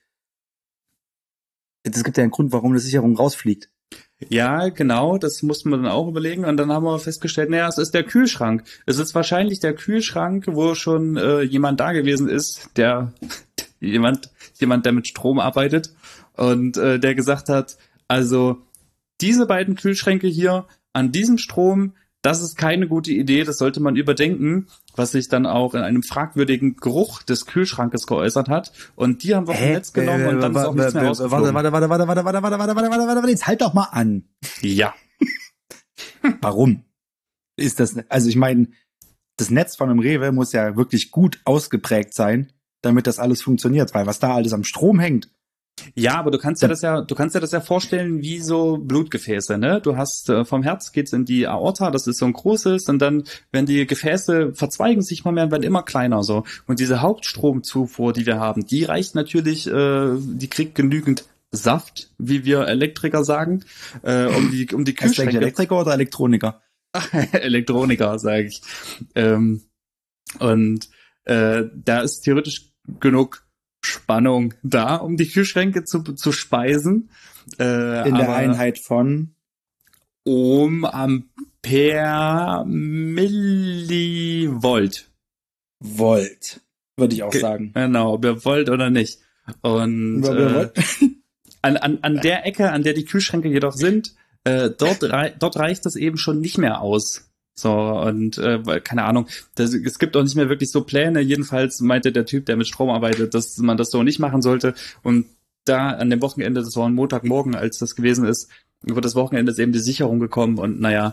Speaker 2: Es gibt ja einen Grund, warum eine Sicherung rausfliegt.
Speaker 1: Ja, genau, das mussten wir dann auch überlegen. Und dann haben wir festgestellt, naja, es ist der Kühlschrank. Es ist wahrscheinlich der Kühlschrank, wo schon äh, jemand da gewesen ist, der... jemand, jemand, der mit Strom arbeitet und äh, der gesagt hat, also diese beiden Kühlschränke hier an diesem Strom, das ist keine gute Idee, das sollte man überdenken, was sich dann auch in einem fragwürdigen Geruch des Kühlschrankes geäußert hat. Und die haben wir vom Netz genommen und dann ist auch nichts mehr rausgeflogen.
Speaker 2: Warte, warte, warte, warte, warte, warte, warte, warte, warte, warte, warte, jetzt halt doch mal an.
Speaker 1: Ja.
Speaker 2: Warum? Ist das, also ich meine, das Netz von einem Rewe muss ja wirklich gut ausgeprägt sein, damit das alles funktioniert, weil was da alles am Strom hängt.
Speaker 1: Ja, aber du kannst dir das ja, du kannst dir das ja vorstellen wie so Blutgefäße, ne? Du hast äh, vom Herz geht's in die Aorta, das ist so ein großes, und dann, wenn die Gefäße verzweigen sich mal mehr, werden immer kleiner so. Und diese Hauptstromzufuhr, die wir haben, die reicht natürlich, äh, die kriegt genügend Saft, wie wir Elektriker sagen, äh, um die um die Kühlschränke.
Speaker 2: Elektriker oder Elektroniker?
Speaker 1: Elektroniker, sage ich. Ähm, und äh, da ist theoretisch genug Spannung da, um die Kühlschränke zu, zu speisen. Äh,
Speaker 2: In der Einheit von
Speaker 1: Ohm, Ampere, Millivolt.
Speaker 2: Volt, würde ich auch
Speaker 1: Ge-
Speaker 2: sagen.
Speaker 1: Genau, ob ihr wollt oder nicht. Und äh, an, an, an der Ecke, an der die Kühlschränke jedoch sind, äh, dort, rei- dort reicht das eben schon nicht mehr aus. So, und äh, weil, keine Ahnung, das, es gibt auch nicht mehr wirklich so Pläne. Jedenfalls meinte der Typ, der mit Strom arbeitet, dass man das so nicht machen sollte. Und da an dem Wochenende, das war ein Montagmorgen, als das gewesen ist, über das Wochenende ist eben die Sicherung gekommen. Und naja,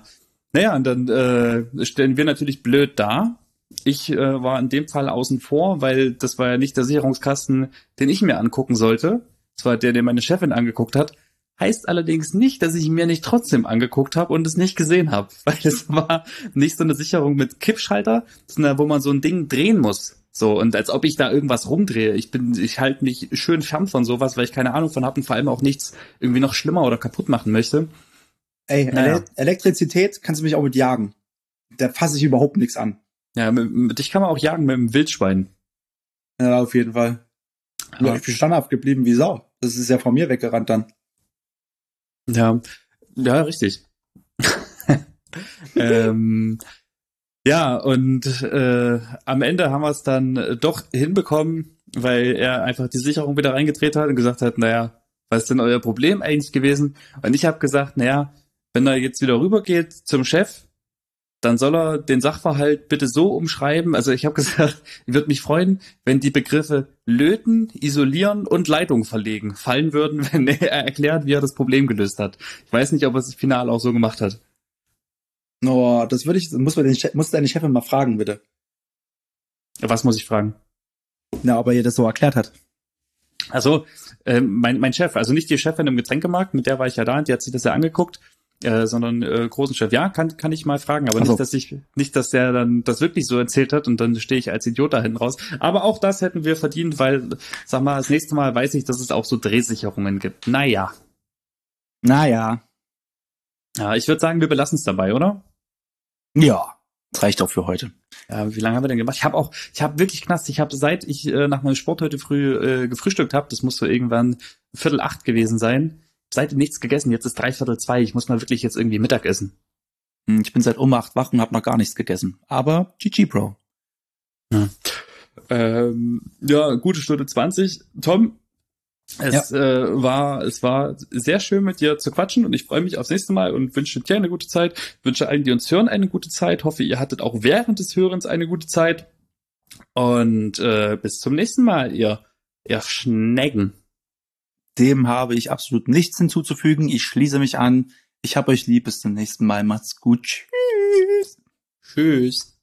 Speaker 1: Naja, und dann äh, stellen wir natürlich blöd da. Ich äh, war in dem Fall außen vor, weil das war ja nicht der Sicherungskasten, den ich mir angucken sollte. Das war der, den meine Chefin angeguckt hat. Heißt allerdings nicht, dass ich ihn mir nicht trotzdem angeguckt habe und es nicht gesehen habe. Weil es war nicht so eine Sicherung mit Kippschalter, sondern wo man so ein Ding drehen muss. So, und als ob ich da irgendwas rumdrehe. Ich bin, ich halte mich schön fern von sowas, weil ich keine Ahnung von habe und vor allem auch nichts irgendwie noch schlimmer oder kaputt machen möchte.
Speaker 2: Ey,
Speaker 1: Naja.
Speaker 2: Ele- Elektrizität kannst du mich auch mit jagen. Da fasse ich überhaupt nichts an.
Speaker 1: Ja, mit, mit, dich kann man auch jagen mit dem Wildschwein.
Speaker 2: Ja, auf jeden Fall. Ja, ich bin standhaft geblieben wie Sau. Das ist ja von mir weggerannt dann.
Speaker 1: Ja, ja, richtig. ähm, ja, und äh, am Ende haben wir es dann äh, doch hinbekommen, weil er einfach die Sicherung wieder reingedreht hat und gesagt hat, naja, was ist denn euer Problem eigentlich gewesen? Und ich habe gesagt, naja, wenn er jetzt wieder rübergeht zum Chef, dann soll er den Sachverhalt bitte so umschreiben. Also ich habe gesagt, ich würde mich freuen, wenn die Begriffe löten, isolieren und Leitung verlegen fallen würden, wenn er erklärt, wie er das Problem gelöst hat. Ich weiß nicht, ob er es final auch so gemacht hat.
Speaker 2: Oh, das würde ich, muss man den Chef, muss deine Chefin mal fragen, bitte.
Speaker 1: Was muss ich fragen?
Speaker 2: Na, ob er ihr das so erklärt hat.
Speaker 1: Also äh, mein, mein Chef, also nicht die Chefin im Getränkemarkt, mit der war ich ja da, und die hat sich das ja angeguckt. Äh, sondern äh, großen Chef. Ja, kann kann ich mal fragen, aber
Speaker 2: Also.
Speaker 1: nicht, dass ich nicht, dass der dann das wirklich so erzählt hat und dann stehe ich als Idiot da hinten raus. Aber auch das hätten wir verdient, weil, sag mal, das nächste Mal weiß ich, dass es auch so Drehsicherungen gibt. Naja.
Speaker 2: Naja.
Speaker 1: Ja, ich würde sagen, wir belassen es dabei, oder?
Speaker 2: Ja, das reicht auch für heute.
Speaker 1: Ja, wie lange haben wir denn gemacht? Ich habe auch, ich habe wirklich knast, ich habe seit ich äh, nach meinem Sport heute früh äh, gefrühstückt habe, das muss so irgendwann Viertel acht gewesen sein, seitdem nichts gegessen, jetzt ist dreiviertel zwei, ich muss mal wirklich jetzt irgendwie Mittag essen.
Speaker 2: Ich bin seit um acht wach und habe noch gar nichts gegessen. Aber G G, Bro.
Speaker 1: Ja, ähm, ja gute Stunde zwanzig. Tom, es ja. äh, war es war sehr schön mit dir zu quatschen und ich freue mich aufs nächste Mal und wünsche dir eine gute Zeit, wünsche allen, die uns hören, eine gute Zeit, hoffe, ihr hattet auch während des Hörens eine gute Zeit und äh, bis zum nächsten Mal, ihr, ihr Schnecken.
Speaker 2: Dem habe ich absolut nichts hinzuzufügen. Ich schließe mich an. Ich hab euch lieb. Bis zum nächsten Mal. Macht's gut. Tschüss.
Speaker 1: Tschüss.